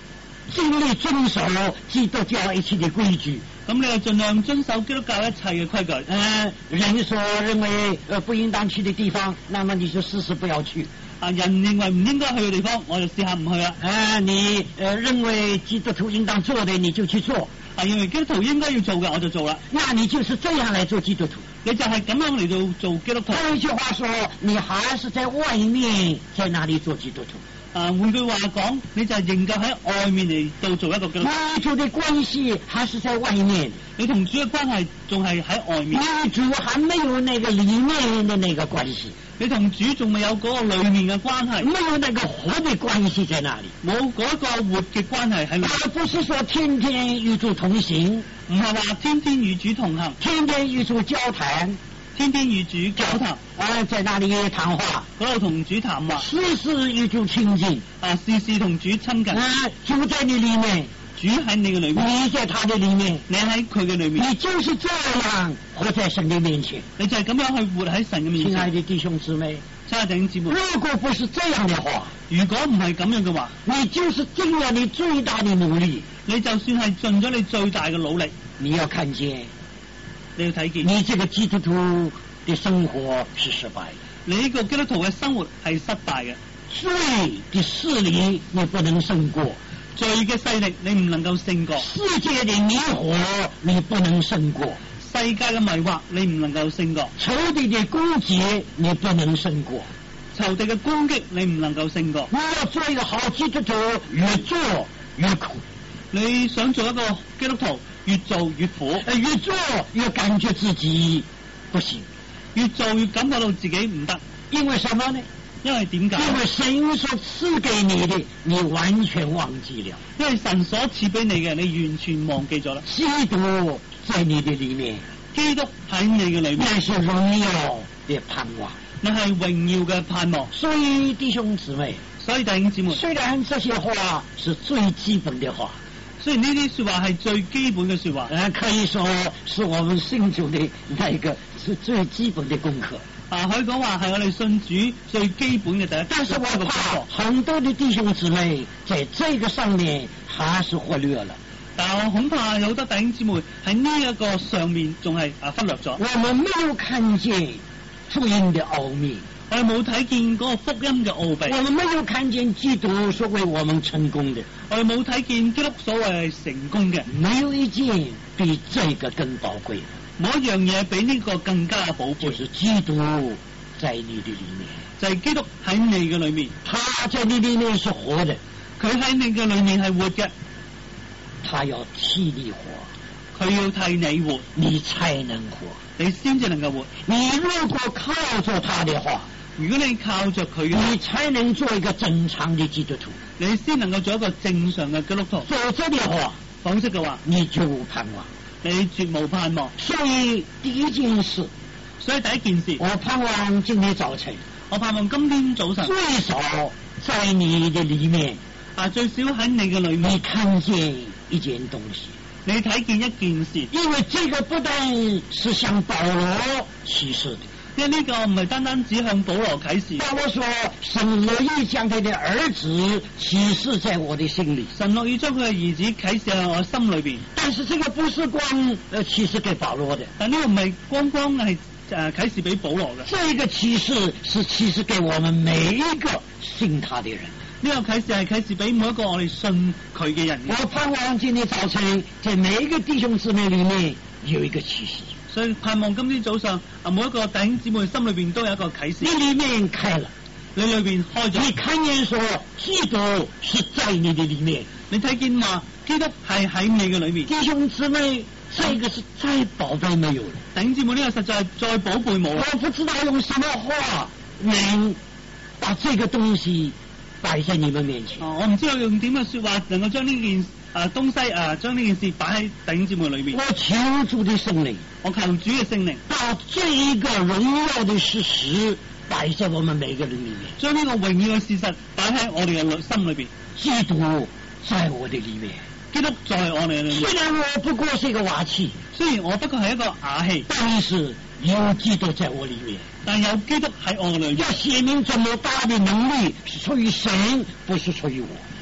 盡力遵守基督教一切的規矩。 咁你就盡量遵守基督教一切嘅規矩。 呃，人所認為呃不應當去的地方，那麼你就試試不要去。 啊，人認為唔應該去嘅地方，我就試下唔去啦。 呃，你呃認為基督徒應當做的，你就去做。 啊，認為基督徒應該要做嘅，我就做啦。 那你就是這樣來做基督徒。 你就係咁樣嚟到做基督徒。 換句話說，你還是在外面，在哪裡做基督徒？ 啊，換句話講，你就係仍舊喺外面嚟到做一個基督徒。 與主的關係還是在外面， 你同主嘅關係仲係喺外面。 與主還沒有那個裡面的那個關係， 你同主仲未有嗰個裡面嘅關係， 沒有那個活的關係在那裡， 冇嗰個活嘅關係喺裏面。 而不是說天天與主同行， 唔係話天天與主同行， 天天與主交談， 天天與主交談， 啊，在那裡談話， 嗰度同主談話， 時時與主親近， 啊，時時同主親近， 啊，主在你裡面， 主喺你嘅裏面， 你在他的裡面， 你喺佢嘅裏面， 你就是這樣活在神的面前。 你就係咁樣去活喺神嘅面前。 親愛的弟兄姊妹， 親愛的弟兄姊妹， 如果不是這樣的話， 如果唔係咁樣嘅話， 你就是盡了你最大的努力， 你就算係盡咗你最大嘅努力， 你要看見， 你要睇見， 你這個基督徒的生活是失敗的， 你呢個基督徒嘅生活係失敗嘅， 罪的勢力你不能勝過， 罪嘅勢力你唔能夠勝過， 世界的迷惑你不能勝過， 世界嘅迷惑你唔能夠勝過， 仇敵的攻擊你不能勝過， 仇敵嘅攻擊你唔能夠勝過。 你要做一個好基督徒，越做越苦， 你想做一個基督徒，越做越苦， 越做越感覺自己不行， 越做越感覺到自己唔得。 因為什麼呢？ 因為點解？ 因為神所賜給你的，你完全忘記了。 因為神所賜俾你嘅，你完全忘記咗啦。 基督在你的裡面， 基督喺你嘅裡面， 那是榮耀的盼望， 你係榮耀嘅盼望。 所以弟兄姊妹， 所以弟兄姊妹， 雖然這些話是最基本的話， 雖然呢啲說話係最基本嘅說話， 呃，可以說是我們信主的那一個是最基本的功課。 啊，可以講話係我哋信主最基本嘅第一。 但是我怕很多的弟兄姊妹在這個上面還是忽略了。 但係我恐怕有好多弟兄姊妹喺呢一個上面仲係啊忽略咗。 我們沒有看見福音的奧秘， 我哋冇睇見嗰個福音嘅奧秘。 我們沒有看見基督所為我們成功的， 我哋冇睇見基督所謂係成功嘅。 沒有一件比這個更寶貴。 冇一樣嘢比呢個更加寶貴， 就是基督在你的裡面， 就係基督喺你嘅裏面， 他在你裡面是活的， 佢喺你嘅裏面係活嘅， 他要替你活， 佢要替你活， 你才能活， 你先至能夠活。 你如果靠着他的話， 如果你靠着佢嘅， 你才能做一個正常的基督徒， 你先能夠做一個正常嘅基督徒。 否則的話， 否則嘅話， 你就盼望， 你絕無盼望。 所以第一件事， 所以第一件事， 我盼望今天早晨， 我盼望今天早晨最少在你的裡面， 啊，最少喺你嘅裏面， 你看見一件東西， 你睇見一件事， 因為這個不但是向保羅啟示的。 因為呢個唔係單單只向保羅啟示。 保羅說：神樂意將他的兒子啟示在我的心裡。 神樂意將佢嘅兒子啟示喺我心裏邊。 但是這個不是光呃啟示給保羅的， 但呢個唔係光光係誒啟示俾保羅嘅。 這個啟示是啟示給我們每一個信他的人。 呢個啟示係啟示俾每一個我哋信佢嘅人。 我盼望今天早晨在每一個弟兄姊妹裡面有一個啟示。 所以盼望今天早上啊，每一個弟兄姊妹心裏邊都有一個啟示。 你裡面開了， 你裏邊開咗， 你看見說基督是在你的裡面， 你睇見話基督係喺你嘅裏面。 弟兄姊妹，這個是再寶貝沒有了。 弟兄姊妹，呢個實在係再寶貝冇啦。 我不知道用什麼話能把這個東西擺在你們面前。 哦，我唔知道用點嘅說話能夠將呢件啊東西啊將呢件事擺喺弟兄姊妹裏面。 我求主的聖靈， 我求主嘅聖靈， 把這一個榮耀的事實擺在我們每個人裏面， 將呢個榮耀嘅事實擺喺我哋嘅心裏邊。 基督在我的裏面， 基督在我哋嘅裏面。 雖然我不過是一個瓦器， 雖然我不過係一個瓦器， 但是有基督在我裏面， 但有基督喺我嘅裏面。 要顯明這麼大的能力是出於神，不是出於我。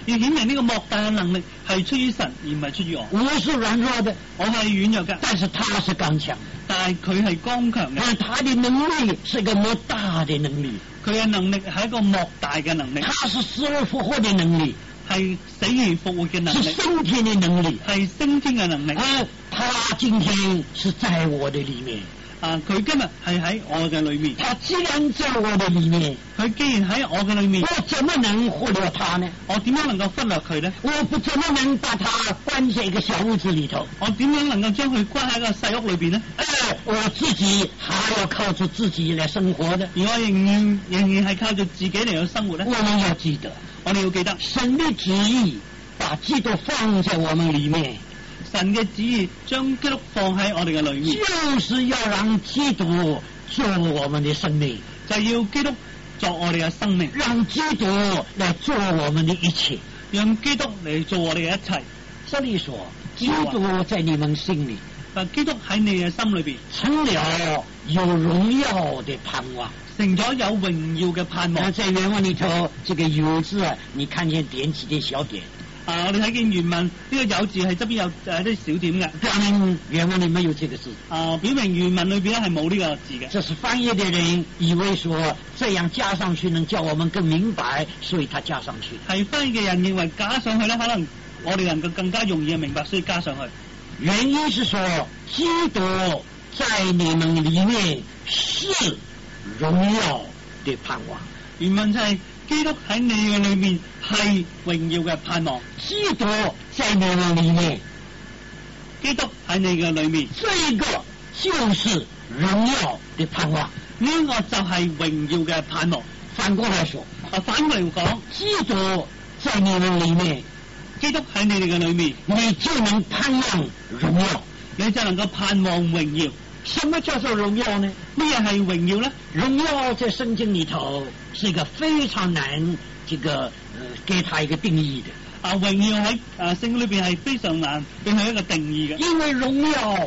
要顯明呢個莫大嘅能力係出於神，而唔係出於我。 我是軟弱的， 我係軟弱嘅， 但是他是剛強， 但係佢係剛強嘅。 而他的能力是一個莫大的能力， 佢嘅能力係一個莫大嘅能力， 他是死而復活的能力， 係死而復活嘅能是力， 升天的能力。 係升天嘅能力。 而他今天是在我的裏面， 啊！佢今日係喺我嘅裏面， 他既然在我的裏面， 佢既然喺我嘅裏面， 我怎麼能忽略他呢？ 我點樣能夠忽略佢呢？ 我不怎麼能把他關在一個小屋子裏頭？ 我點樣能夠將佢關喺一個細屋裏邊呢？ 呃，我自己還要靠着自己來生活的。 而我仍然仍然係靠住自己嚟去生活呢？ 我們要記得， 我哋要記得神的旨意把基督放在我們裏面， 神嘅旨意將基督放喺我哋嘅裏面， 就是要讓基督做我們的生命， 就係要基督作我哋嘅生命， 讓基督來做我們的一切， 讓基督嚟做我哋嘅一切。 這裏說，基督在你們心裏， 但基督喺你嘅心裏邊成了有榮耀的盼望， 成咗有榮耀嘅盼望。 在原文裏頭，這個有字啊，你看見點幾點小點？ 啊！我哋睇見原文呢、這個有字係側邊有誒啲小點嘅， 表明原文裏沒有這個字。 啊，表明原文裏邊咧係冇呢個字嘅。 這是翻譯的人以為說這樣加上去能叫我們更明白，所以他加上去。 係翻譯嘅人認為加上去咧，可能我哋能夠更加容易明白，所以加上去。 原因是說基督在你們裏面是榮耀的盼望。 原文就係、是。基督喺你嘅裏面係榮耀嘅盼望， 基督在你嘅裏面， 基督喺你嘅裏面， 這個就是榮耀的盼望， 呢個就係榮耀嘅盼望。 反過來說， 啊，反過嚟講， 基督在你們裏面， 基督喺你哋嘅裏面， 你就能盼望榮耀， 你就能夠盼望榮耀。 什麼叫做榮耀呢？ 咩係榮耀呢？ 榮耀在聖經裏頭是一個非常難，這個呃給他一個定義的。 啊，榮耀喺啊聖經裏邊係非常難俾佢一個定義嘅。 因為榮耀，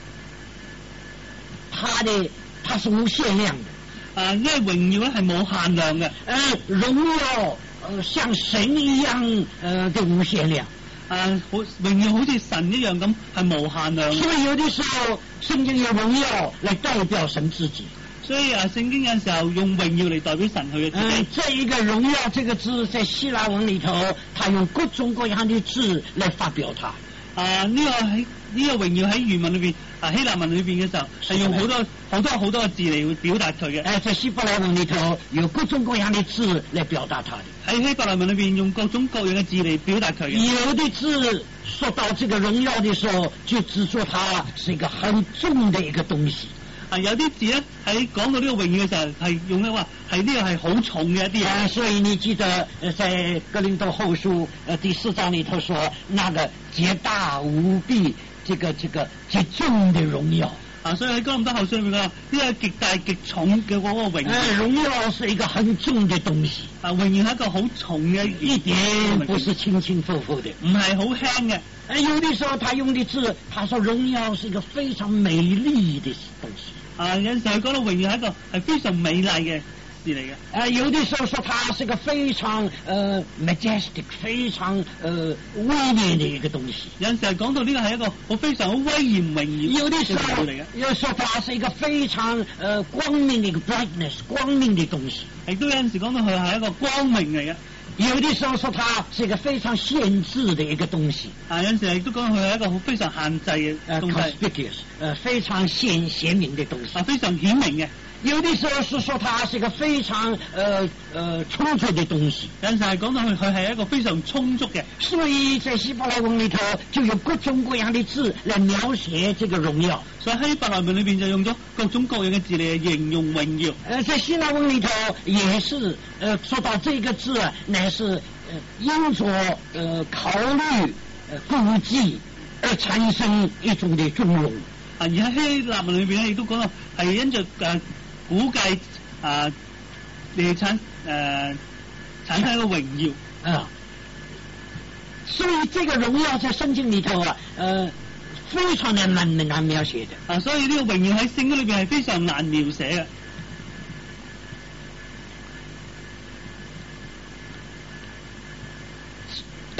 它的它是無限量的。 啊，因為榮耀咧係冇限量嘅。 呃，榮耀呃像神一樣呃的無限量。 啊，好榮耀好似神一樣咁係無限量。 所以有的時候聖經用榮耀來代表神自己。 所以啊，聖經有時候用榮耀嚟代表神佢嘅自己。 嗯，這一個榮耀這個字在希臘文裏頭，他用各種各樣的字來發表它。 啊，呢、這個喺呢、這個榮耀喺原文裏邊啊希臘文裏邊嘅時候係用好多好多好多個字嚟表達佢嘅。 誒，在希伯來文裏頭有各種各樣的字來表達它的。 喺希伯來文裏邊用各種各樣嘅字嚟表達佢嘅。 有的字說到這個榮耀的時候，就指出它是一個很重的一個東西。 啊，有啲字咧喺講到呢個榮耀嘅時候係用咧話係呢個係好重嘅一啲嘢。 啊，所以你記得在哥林多後書呃第四章裏頭說，那個極大無比，這個這個極重的榮耀。 啊，所以喺哥林多後書裏面講，呢個極大極重嘅嗰個榮耀。 誒，榮耀是一個很重的東西。 啊，榮耀係一個好重嘅， 一點不是輕輕浮浮的， 唔係好輕嘅。 誒，有的時候他用的字，他說榮耀是一個非常美麗的東西。 啊，有陣時佢講到榮耀係一個係非常美麗嘅事嚟嘅。 誒，有的時候說它是一個非常呃 majestic，非常呃威嚴的一個東西。 有陣時係講到呢個係一個好非常好威嚴榮耀。 有的時候又說它是一個非常呃光明的一個 brightness，光明的東西。 亦都有陣時講到佢係一個光明嚟嘅。 有的時候說它是一個非常限制的一個東西。 啊，有陣時亦都講佢係一個好非常限制嘅東西。 conspicuous，呃，非常顯顯明的東西。 啊，非常顯明嘅。 有的時候是說它是一個非常呃呃充足的東西。 有陣時係講到佢佢係一個非常充足嘅。 所以在希伯來文裏頭就有各種各樣的字來描寫這個榮耀。 所以喺希伯來文裏邊就用咗各種各樣嘅字嚟形容榮耀。 呃，在希臘文裏頭也是呃說到這個字啊，乃是呃因着呃考慮呃估計而產生一種的尊榮。 啊，而喺希臘文裏邊咧，亦都講到係因着誒估計啊嚟產誒產生一個榮耀啊， 所以這個榮耀在聖經裏頭啊，呃非常難難難描寫的啊，所以呢個榮耀喺聖經裏邊係非常難描寫嘅。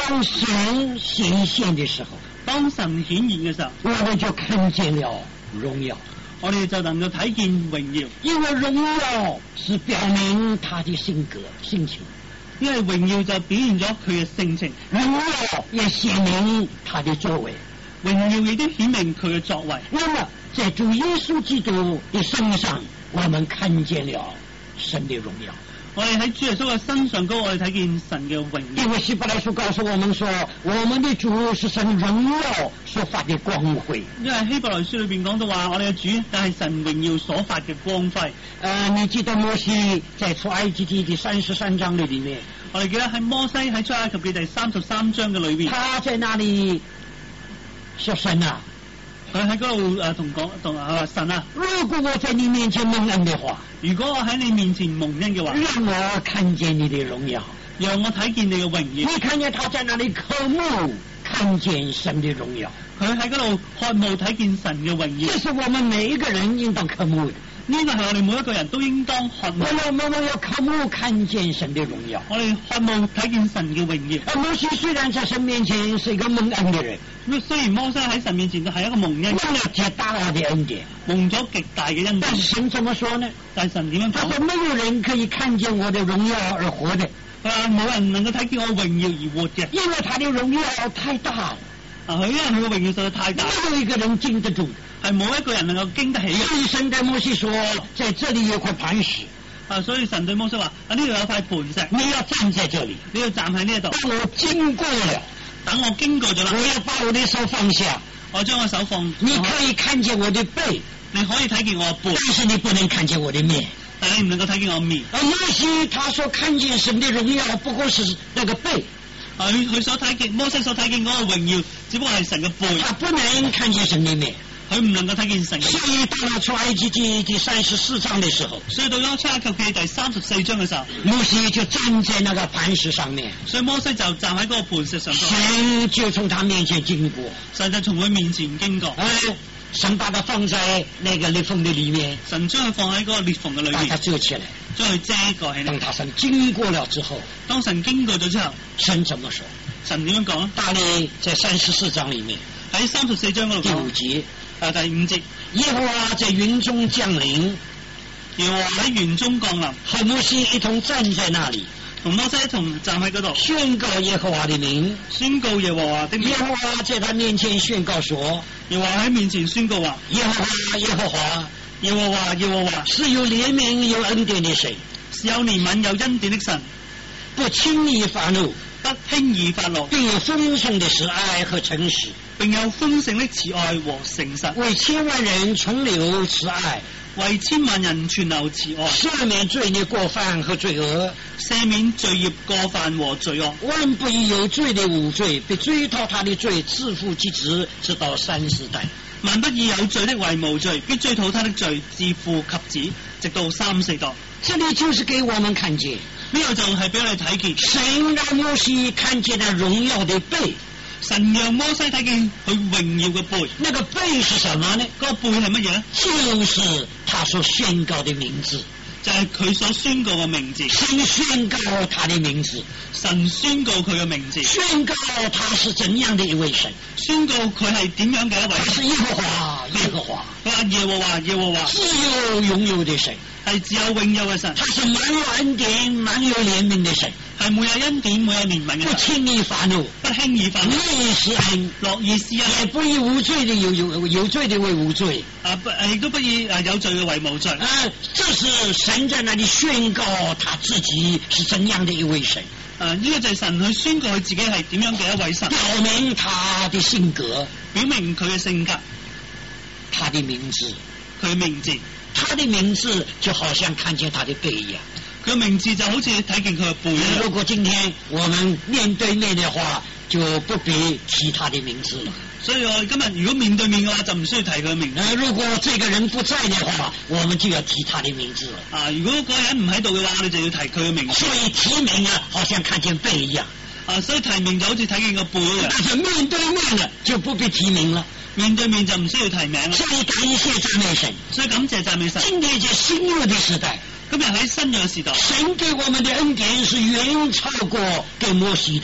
當神顯現的時候， 當神顯現嘅時候， 我們就看見了榮耀。 我哋就能夠睇見榮耀， 因為榮耀是表明他的性格性情， 因為榮耀就表現咗佢嘅性情， 榮耀也顯明他的作為， 榮耀亦都顯明佢嘅作為。 那麼在主耶穌基督的身上，我們看見了神的榮耀。 我哋喺主耶穌嘅身上高，我哋睇見神嘅榮耀。 因為希伯來書告訴我們說，我們的主是神榮耀所發的光輝。 因為希伯來書裏邊講到話，我哋嘅主就係神榮耀所發嘅光輝。誒、 呃，你記得摩西在出埃及記第三十三章嘅裏面， 我哋記得喺摩西喺出埃及記第三十三章嘅裏邊， 他在那裏說神啊， 佢喺嗰度誒同講同啊神啊， 如果我在你面前蒙恩的話， 如果我喺你面前蒙恩嘅話， 讓我看見你的榮耀， 讓我睇見你嘅榮耀。 你看見他在那裏渴慕看見神的榮耀， 佢喺嗰度渴慕睇見神嘅榮耀。 這是我們每一個人應當渴慕的。 呢個係我哋每一個人都應當渴慕。 我們我們要渴慕看見神的榮耀。 我哋渴慕睇見神嘅榮耀。 而摩西雖然在神面前是一個蒙恩的人， 咁雖然摩西喺神面前都係一個蒙恩， 蒙了極大的恩典， 蒙咗極大嘅恩典。 但是神怎麼說呢？ 但係神點樣講？ 他說沒有人可以看見我的榮耀而活的。 佢話冇人能夠睇見我榮耀而活嘅， 因為他的榮耀太大了。 啊，佢因為佢嘅榮耀實在太大， 沒有一個人經得住， 係冇一個人能夠經得起嘅。 所以神對摩西說，在這裏有塊磐石， 啊，所以神對摩西話：啊，呢度有塊磐石， 你要站在這裏， 你要站喺呢度。 當我經過了， 等我經過咗啦， 我要把我的手放下， 我將我手放， 你可以看見我的背， 你可以睇見我背， 但是你不能看見我的面。 但係你唔能夠睇見我面。 而摩西他所看見神的榮耀，不過是那個背。 啊！佢佢所睇見摩西所睇見嗰個榮耀，只不過係神嘅背， 他不能看見神的面， 佢唔能夠睇見神嘅。 所以到了出埃及記第三十四章的時候， 所以到咗出埃及記第三十四章嘅時候， 摩西就站在那個磐石上面， 所以摩西就站喺嗰個磐石上邊， 神就從他面前經過， 神就從佢面前經過。 哎，神把它放在那個裂縫的裏面， 神將佢放喺嗰個裂縫嘅裏把它面， 遮起來。 將佢遮蓋起嚟。 當他神經過了之後， 當神經過咗之後， 神怎麼說？ 神點樣講咧？ 大利在三十四章裏面， 喺三十四章嗰度講， 第五節， 啊第五節， 耶和華在雲中降臨， 耶和華喺雲中降臨， 和摩西一同站在那裏， 同摩西一同站喺嗰度， 宣告耶和華的名， 宣告耶和華的名。 耶和華在他面前宣告說， 耶和華喺面前宣告話： 耶和華耶和華耶和華耶和華是有憐憫有恩典的神， 是有憐憫有恩典的神， 不輕易發怒， 不輕易發怒， 並有豐盛的慈愛和誠實， 並有豐盛的慈愛和誠實， 為千萬人存留慈愛， 為千萬人存留慈愛， 赦免罪孽過犯和罪惡， 赦免罪孽過犯和罪惡。 萬不以有罪的無罪，被追討他的罪，自負其職，直到三四代。 萬不以有罪的為無罪，必追討他的罪，自負及子，直到三四代。 這裏就是給我們看見， 呢個就係俾我哋睇見， 神讓摩西看見了榮耀的背， 神讓摩西睇見佢榮耀嘅背。 那個背是什麼呢？ 嗰個背係乜嘢咧？ 就是他所宣告的名字， 就係佢所宣告嘅名字。 神宣告他的名字， 神宣告佢嘅名字， 宣告他是怎樣的一位神， 宣告佢係點樣嘅一位他是神。 耶和華，耶和華， 佢話耶和華，耶和華自有永有的神， 係自有永有嘅神， 他是滿有恩典、滿有憐憫的神， 係沒有恩典、沒有憐憫不嘅神， 輕易發怒， 不輕易發怒， 樂意施恩， 樂意施恩， 也不以無罪的有有有罪的為無罪。 啊不亦都不以啊有罪嘅為無罪。 啊，這是神在那裏宣告他自己是怎樣的一位神， 啊呢個就係神去宣告佢自己係點樣嘅一位神， 表明他的性格、 表明佢嘅性格、 他的名字。 佢嘅名字。 他的名字就好像看見他的背一樣。 佢嘅名字就好似睇見佢嘅背一樣。 如果今天我們面對面的話，就不必提他的名字了。 所以我哋今日如果面對面嘅話，就唔需要提佢嘅名字。 呃，如果這個人不在的話，我們就要提他的名字了。 啊，如果嗰個人唔喺度嘅話，我哋就要提佢嘅名字。 所以提名啊，好像看見背一樣。 啊，所以提名就好似睇見個背一樣。 但是面對面了，就不必提名了。 面對面就唔需要提名啦。 所以感謝讚美神。 所以感謝讚美神。 今天這新約的時代， 今日喺新約時代， 神給我們的恩典是遠超過給摩西的。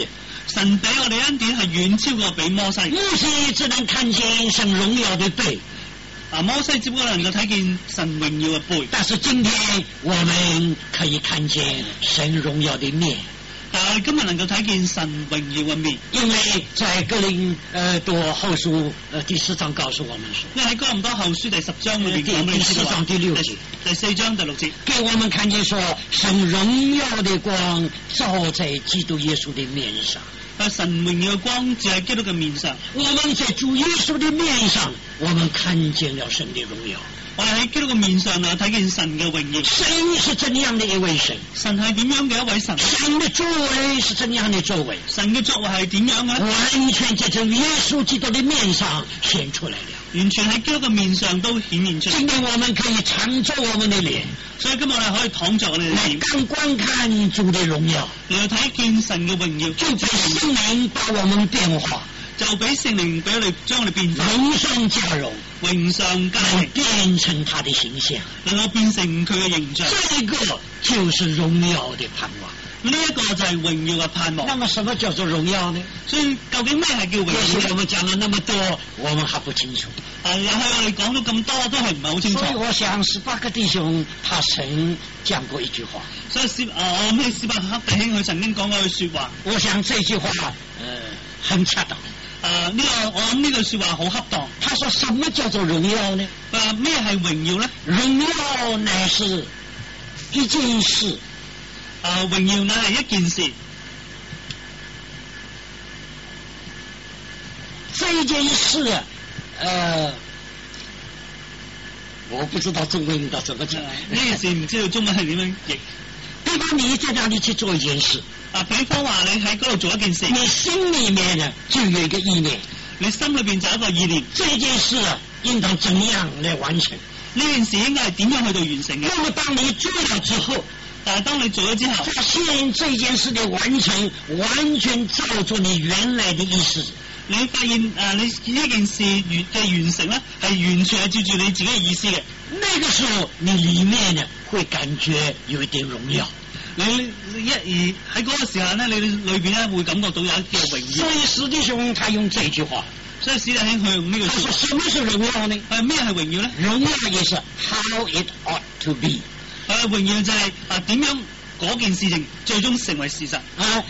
神俾我哋恩典係遠超過俾摩西。 摩西只能看見神榮耀的背， 啊，摩西只不過能夠睇見神榮耀嘅背， 但是今天我們可以看見神榮耀的面。 但係今日能夠睇見神榮耀嘅面， 因為在哥林呃多後書呃第四章告訴我們說， 因為喺哥林多後書第十章裏邊講第四章第六節， 第四章第六節， 給我們看見說神榮耀的光照在基督耶穌的面上。 啊，神榮耀嘅光照喺基督嘅面上。 我們在主耶穌的面上，我們看見了神的榮耀。 我哋喺基督嘅面上啊，睇見神嘅榮耀。 神是怎樣的一位神？ 神係點樣嘅一位神？ 神的作為是怎樣的作為？ 神嘅作為係點樣嘅？ 完全在這耶穌基督的面上顯出來了。 完全喺基督嘅面上都顯現出嚟。 今天我們可以敞着我們的臉， 所以今日我哋可以躺着我哋嘅來臉， 看觀看主的榮耀， 嚟睇見神嘅榮耀， 就俾聖靈把我們變化， 就俾聖靈俾我哋將我哋變化， 榮上加榮， 榮上加榮， 變成他的形象， 能夠變成佢嘅形象。 這個就是榮耀的盼望。 呢一個就係榮耀嘅盼望。 那麼什麼叫做榮耀呢？ 所以究竟咩係叫榮也許耀？ 我們講了那麼多，我們還不清楚。 啊，又係我哋講咗咁多，都係唔係好清楚。 所以我想十八個弟兄他曾講過一句話， 所以斯啊，我諗起斯巴克弟兄佢曾經講過句說話。 我想這句話呃很恰當。 啊，呢、這個我諗呢句說話好恰當。 他說什麼叫做榮耀呢？ 啊，咩係榮耀咧？ 榮耀乃是一件事。 啊，榮耀乃係一件事。 這件事，呃，我不知道中文應該怎麼講。 呢件事唔知道中文係點樣譯。 比方你在哪裏去做一件事， 啊，比方話你喺嗰度做一件事， 你心裏面呢就有一個意念， 你心裏邊就有一個意念， 這件事應當怎樣來完成？ 呢件事應該係點樣去到完成嘅？ 那麼當你做了之後， 但係當你做咗之後， 發現這件事的完成完全照着你原來的意思， 你發現誒、呃、你呢件事完嘅完成咧，係完全係照住你自己嘅意思嘅。 那個時候你裏面呢會感覺有一點榮耀。 你一而喺嗰個時候咧，你裏邊咧會感覺到有一啲榮耀。 所以史弟兄他用這句話， 所以史弟兄佢用呢個說話。 什麼是榮耀呢？ 誒咩係榮耀咧？ 榮耀也是 how it ought to be。 誒榮耀就係啊點樣嗰件事情最終成為事實。 啊，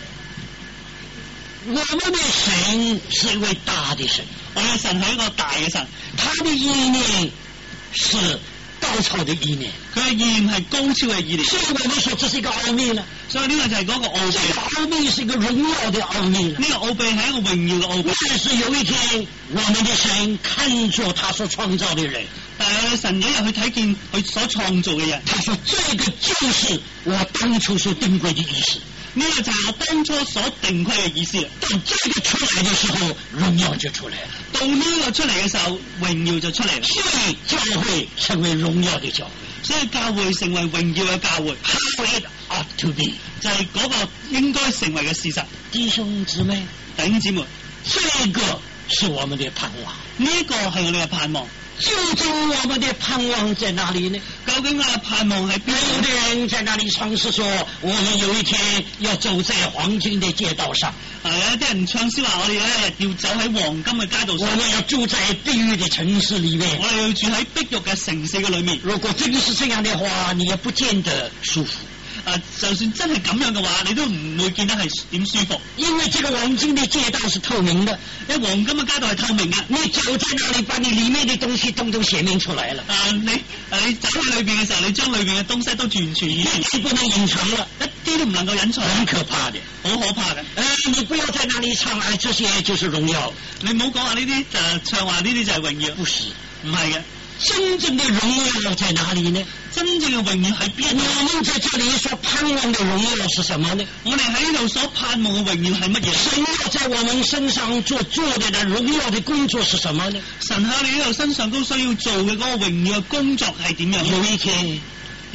我們的神是一位大的神， 我嘅神係一個大嘅神， 他的意念是高超的意念， 佢嘅意念係高超嘅意念。 所以我們說這是一個奧秘啦。 所以呢個就係嗰個奧秘。 這個奧秘是一個榮耀的奧秘啦。 呢個奧秘係一個榮耀嘅奧秘。 但是有一天，我們的神看着他所創造的人， 但係神有一日去睇見佢所創造嘅人， 他說：這個就是我當初所定規的意思。 呢個就係我當初所定規嘅意思啦。 當這個出來的時候，榮耀就出來了。 到呢個出嚟嘅時候，榮耀就出嚟啦。 所以教會成為榮耀的教會， 所以教會成為榮耀嘅教會。 How it ought to be， 就係嗰個應該成為嘅事實。 弟兄姊妹， 弟兄姊妹， 這個是我們的盼望。 呢一個係我哋嘅盼望。 究竟我們的盼望在哪裏呢？ 究竟我哋嘅盼望喺邊度？ 有的人在那裏嘗試說，我們有一天要走在黃金的街道上。 啊，有一啲人唱詩話，我哋有一日要走喺黃金嘅街道上。 我們要住在碧玉的城市裏面。 我哋要住喺碧玉嘅城市嘅裏面。 如果真是這樣的話，你也不見得舒服。 啊，就算真係咁樣嘅話，你都唔會見得係點舒服。 因為這個黃金的街道是透明的， 因為黃金嘅街道係透明嘅。 你走在那裏，把你裏面的東西統統顯明出來了。 啊，你啊，你走喺裏邊嘅時候，你將裏邊嘅東西都完全一啲不能隱藏了， 一啲都唔能夠隱藏， 很可怕的， 好可怕嘅。誒、 呃，你不要在那裏唱，哎，這些就是榮耀。 你唔好講話呢啲誒唱話呢啲就係榮耀， 不是， 唔係嘅。 真正的榮耀在哪裏呢？ 真正嘅榮耀喺邊？ 我們在這裏所盼望的榮耀是什麼呢？ 我哋喺呢度所盼望嘅榮耀係乜嘢？ 神要在我們身上做做的的榮耀的工作是什麼呢？ 神喺你呢度身上都需要做嘅嗰個榮耀嘅工作係點樣？ 有一天， 有一日，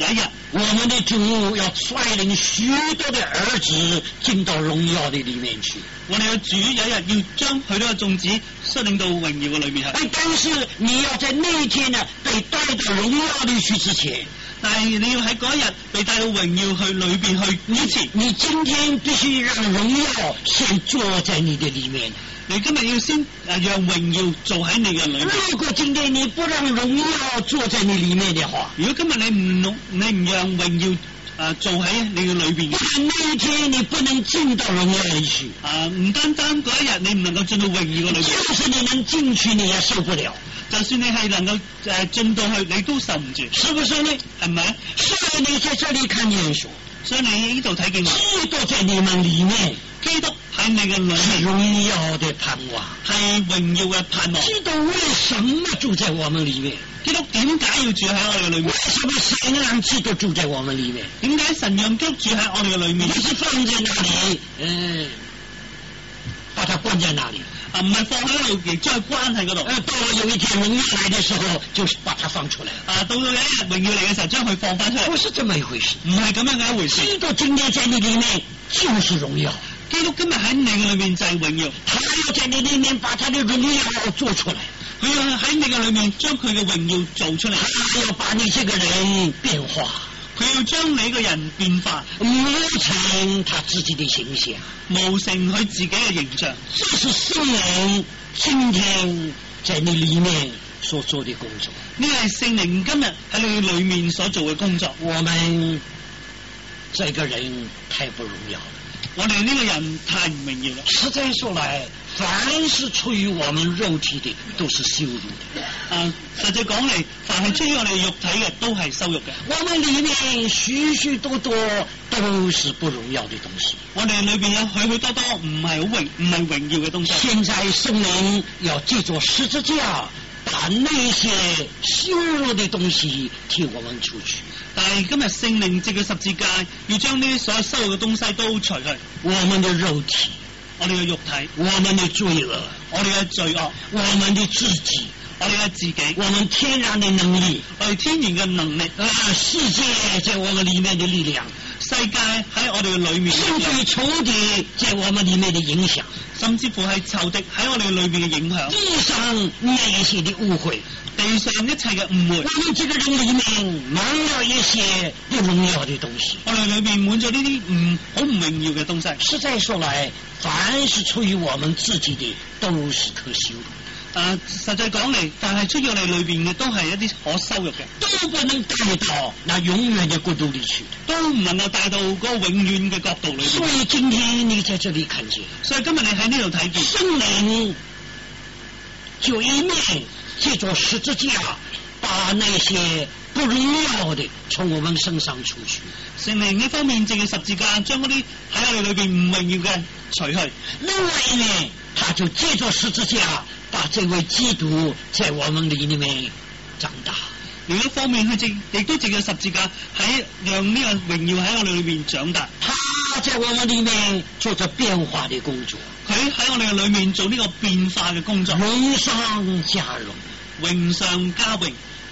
我們的主要率領許多的兒子進到榮耀的裏面去。 我哋嘅主有一日要將許多嘅眾子率領到榮耀嘅裏面去。 哎，但是你要在那一天呢，被帶到榮耀裏去之前， 但係你要喺嗰一日被帶到榮耀去裏邊去之前， 你今天必須讓榮耀先坐在你的裏面。 你今日要先誒讓榮耀做喺你嘅裏面。 如果今天你不讓榮耀坐在你裏面的話， 如果今日你唔你唔讓榮耀誒做喺你嘅裏邊， 那一天你不能進到榮耀裏去。 啊，唔單單嗰一日你唔能夠進到榮耀嘅裏邊， 就是你能進去你也受不了。 就算你係能夠誒進到去，你都受唔住， 是不是呢？ 係咪？ 所以你在這裏看見說， 所以你喺呢度睇見基督在你們裏面， 基督喺你嘅裏面是榮耀的盼望， 係榮耀嘅盼望。 基督為什麼住在我們裏面？ 基督點解要住喺我哋嘅裏面？ 為什麼神讓基督住在我們裏面？ 點解神讓基督住喺我哋嘅裏面？ 不是放在那裏，嗯，把它關在那裏。 啊，唔係放喺度，亦將佢關喺嗰度。 呃，到了有一天榮耀來的時候，就是把它放出來。 啊，到到有一日榮耀嚟嘅時候，將佢放翻出嚟。 不是這麼一回事， 唔係咁樣嘅一回事。 基督今天在你裏面就是榮耀， 基督今日喺你嘅裏面就係榮耀。 他要在你裏面把他的榮耀做出來， 佢要喺你嘅裏面將佢嘅榮耀做出嚟。 他要把你這個人變化， 佢要將你個人變化， 磨成他自己的形象， 磨成佢自己嘅形象。 這是聖靈今天在你裏面所做的工作。 呢個係聖靈今日喺你裏面所做嘅工作。 我們這個人太不榮耀了， 我哋呢個人太唔榮耀啦。 實在說來，凡是出於我們肉體的，都是羞辱的。 啊，實際講嚟，凡係出於我哋肉體嘅，都係羞辱嘅。 我們裏面許許多多都是不榮耀的東西。 我哋裏邊有許許多多唔係好榮唔係榮耀嘅東西。 現在聖靈要借着十字架，把那些羞辱的東西替我們除去。 但係今日聖靈藉着十字架，要將呢啲所有羞辱嘅東西都除去。 我們的肉體， 我哋嘅肉體， 我們的罪惡， 我哋嘅罪惡， 我們的自己， 我哋嘅自己， 我們天然的能力， 我哋天然嘅能力， 啊，世界在我們裏面的力量， 世界喺我哋嘅裏面， 甚至於仇敵在我們裏面的影響， 甚至乎係仇敵喺我哋裏面嘅影響， 地上那些的誤會， 地上一切嘅誤會， 我們這個人裏面滿了一些不榮耀的東西， 我哋裏面滿咗呢啲唔好唔榮耀嘅東西。 實在說來，凡是出於我們自己的，都是可羞辱。 啊，實際講嚟，但係出於我哋裏邊嘅都係一啲可羞辱嘅， 都不能帶到那永遠的國度裏去， 都唔能夠帶到嗰個永遠嘅國度裏邊。 所以今天你在這裏看見， 所以今日你喺呢度睇見聖靈就一面借着十字架，把那些不榮耀的從我們身上除去。 聖靈一方面藉住十字架，將嗰啲喺我哋裏邊唔榮耀嘅除去； 另外一面，他就借着十字架，把這位基督在我們裏面長大。 另一方面，佢藉亦都藉住十字架，喺讓呢個榮耀喺我哋裏面長大。 他在我們裏面做着變化的工作， 佢喺我哋裏面做呢個變化嘅工作， 榮上加榮， 榮上加榮，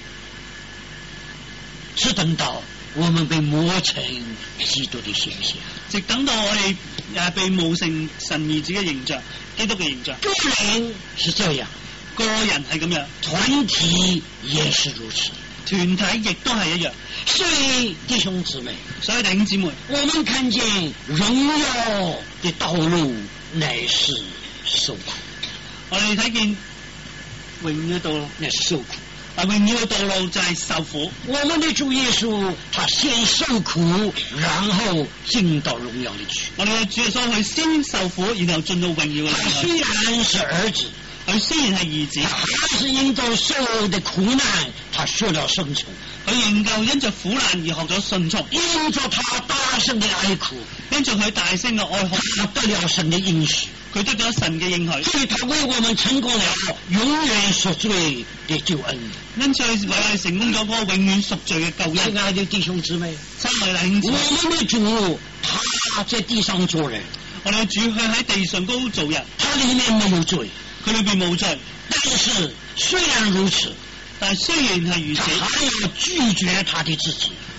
直等到我們被磨成基督的形象， 直等到我哋誒被磨成神兒子嘅形象，基督嘅形象。 個人是這樣， 個人係咁樣， 團體也是如此， 團體亦都係一樣。 所以弟兄姊妹， 所以弟兄姊妹， 我們看見榮耀的道路乃是受苦， 我哋睇見榮耀嘅道路乃是受苦。 啊，榮耀嘅道路就係受苦。 我們的主耶穌，他先受苦，然後進到榮耀裏去。 我哋嘅主耶穌佢先受苦，然後進到榮耀嘅裏他雖然是兒子， 佢雖然係兒子， 他是因着受的苦難，他學了順從。 佢仍舊因着苦難而學咗順從， 因着他大聲的哀哭， 因着佢大聲嘅哀哭， 他得了神的應許， 佢得咗神嘅應許， 所以他為我們成功了永遠贖罪的救恩。 因此佢為我哋成功咗嗰個永遠贖罪嘅救恩。 親愛的弟兄姊妹， 親愛的弟兄姊妹， 我們的主他在地上做人， 我哋嘅主佢喺地上高做人， 他裏面沒有罪， 佢裏邊冇罪， 但是雖然如此， 但係雖然係如此， 他還要拒絕他的自己，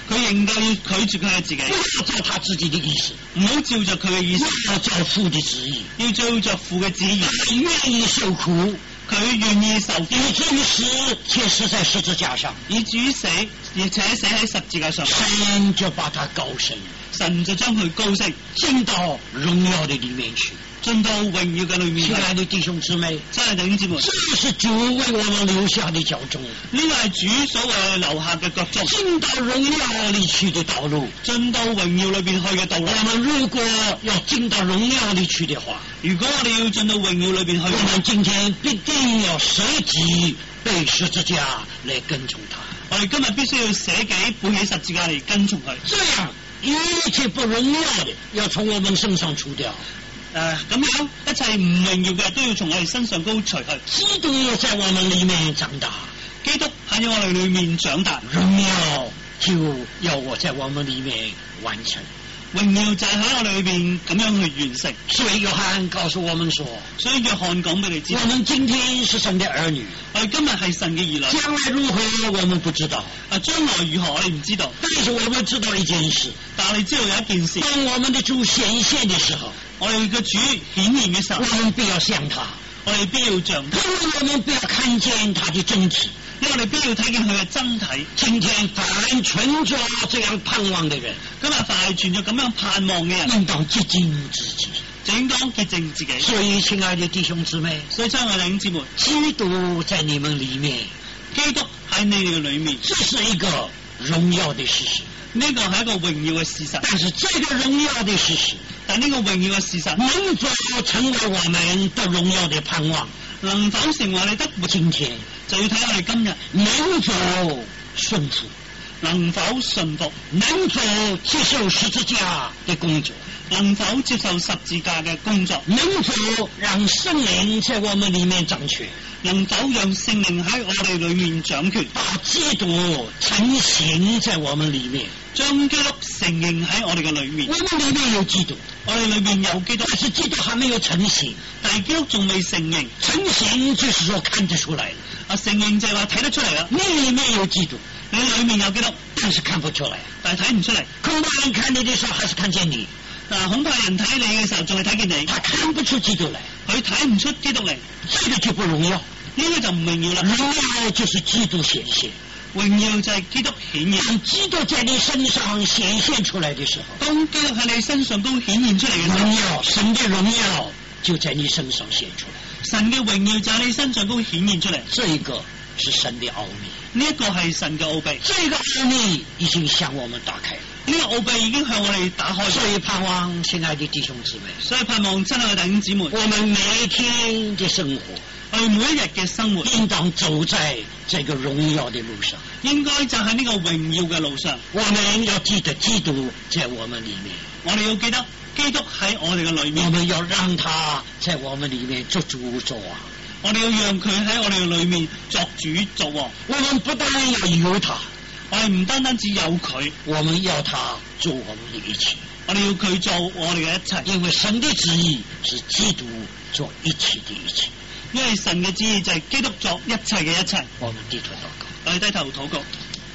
佢仍舊要拒絕佢嘅自己， 不要照他自己的意思， 唔好照着佢嘅意思， 要照父的旨意， 要照着父嘅旨意。 他願意受苦， 佢願意受苦， 以至於死，且死在十字架上， 以至於死，而且死喺十字架上， 神就把他高升， 神就將佢高升， 進到榮耀的裏面去， 進到榮耀嘅裏面。 親愛的弟兄姊妹， 親愛的弟兄姊妹， 這是主為我們留下的腳蹤， 呢個係主所為我哋留下嘅腳蹤， 進到榮耀裏去的道路， 進到榮耀裏邊去嘅道路。 我們如果要進到榮耀裏去的話， 如果我哋要進到榮耀裏邊去， 我們今天必定要捨己背十字架來跟從他。 我哋今日必須要捨己背起十字架嚟跟從佢。 這樣一切不榮耀的要從我們身上除掉。 誒、呃，咁樣一切唔榮耀嘅都要從我哋身上高除去。 基督在我們裏面長大， 基督喺我哋裏面長大， 榮耀就要我在我們裏面完成。 榮耀就係喺我哋裏邊咁樣去完成。 所以約翰告訴我們說， 所以約翰講俾你知， 我們今天是神的兒女， 我哋今日係神嘅兒女， 將來如何我們不知道， 啊，將來如何我哋唔知道， 但是我們知道一件事， 但係你知道有一件事， 當我們的主顯現的時候， 我哋嘅主顯現嘅時候， 我們必要像他， 我哋必要像他， 因為我們必要看見他的真體， 因為我哋必要睇見佢嘅真體。 今天凡存着這樣盼望的人， 今日凡係存着咁樣盼望嘅人， 應當潔淨自己， 就應當潔淨自己。 所以親愛的弟兄姊妹， 所以親愛的弟兄姊妹， 基督在你們裏面， 基督喺你哋嘅裏面， 這是一個榮耀的事實。 呢個係一個榮耀嘅事實。 但是這個榮耀的事實， 但呢個榮耀嘅事實能否成為我們的榮耀的盼望？ 能否成為你得今天就要睇我哋今日能否順服， 能否順服， 能否接受十字架的工作， 能否接受十字架嘅工作， 能否讓聖靈在我們裏面掌權， 能否讓聖靈喺我哋裏面掌權， 把基督成形在我們裏面， 將基督承認喺我哋嘅裏面。 我們裏面有基督， 我哋裏面有基督， 但是基督還沒有成形， 但係基督仲未承認。 成形就是說看得出來， 啊，承認就係話睇得出嚟啦。 你裏面有基督， 你裏面有基督， 但是看不出來， 但係睇唔出嚟。 恐怕人看你的時候，還是看見你。 嗱，恐怕人睇你嘅時候，仲係睇見你， 他看不出基督來， 佢睇唔出基督嚟， 這個就不榮耀。 呢個就唔榮耀啦。 榮耀就是基督顯現， 榮耀就係基督顯現。 當基督在你身上顯現出來的時候， 當基督喺你身上都顯現出嚟嘅時候， 榮耀，神的榮耀就在你身上顯出來。 神嘅榮耀就喺你身上都顯現出嚟。 這一個是神的奧秘， 呢一個係神嘅奧秘。 這個奧秘已經向我們打開。 呢個奧秘已經向我哋打開咗， 所以盼望親愛的弟兄姊妹， 所以盼望親愛嘅弟兄姊妹， 我們每一天的生活， 我哋每一日嘅生活， 應當走在這個榮耀的路上， 應該就喺呢個榮耀嘅路上。 我們要記得基督在我們裏面， 我哋要記得基督喺我哋嘅裏面， 我們要讓他在我們裏面作主作王， 我哋要讓佢喺我哋嘅裏面作主作王。 我們不但要有他， 我哋唔單單只有佢， 我們要他做我們的一切， 我哋要佢做我哋嘅一切。 因為神的旨意是基督做一切的一切， 因為神嘅旨意就係基督作一切嘅一切。 我們低頭禱告， 我哋低頭禱告。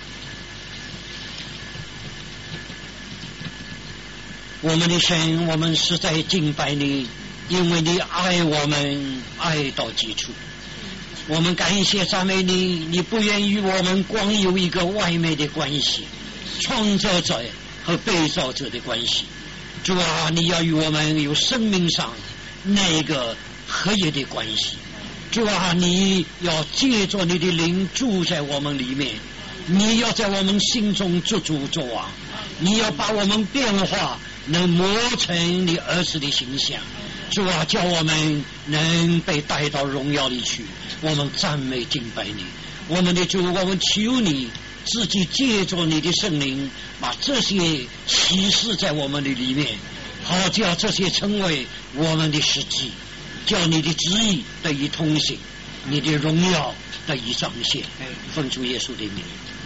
我們的神，我們實在敬拜你，因為你愛我們愛到極處。我們感謝讚美你，你不願與我們光有一個外面的關係，創造者和被造者的關係。主啊，你要與我們有生命上那個合一的關係。主啊，你要借着你的靈住在我們裡面，你要在我們心中做主做王，你要把我們變化，能磨成你兒子的形象。主啊，叫我們能被帶到榮耀裡去。我們讚美敬拜你，我們的主，我們求你自己借着你的聖靈，把這些啟示在我們的裡面，好叫這些成為我們的實際，叫你的旨意得以通行，你的榮耀得以彰顯。奉主耶穌的名。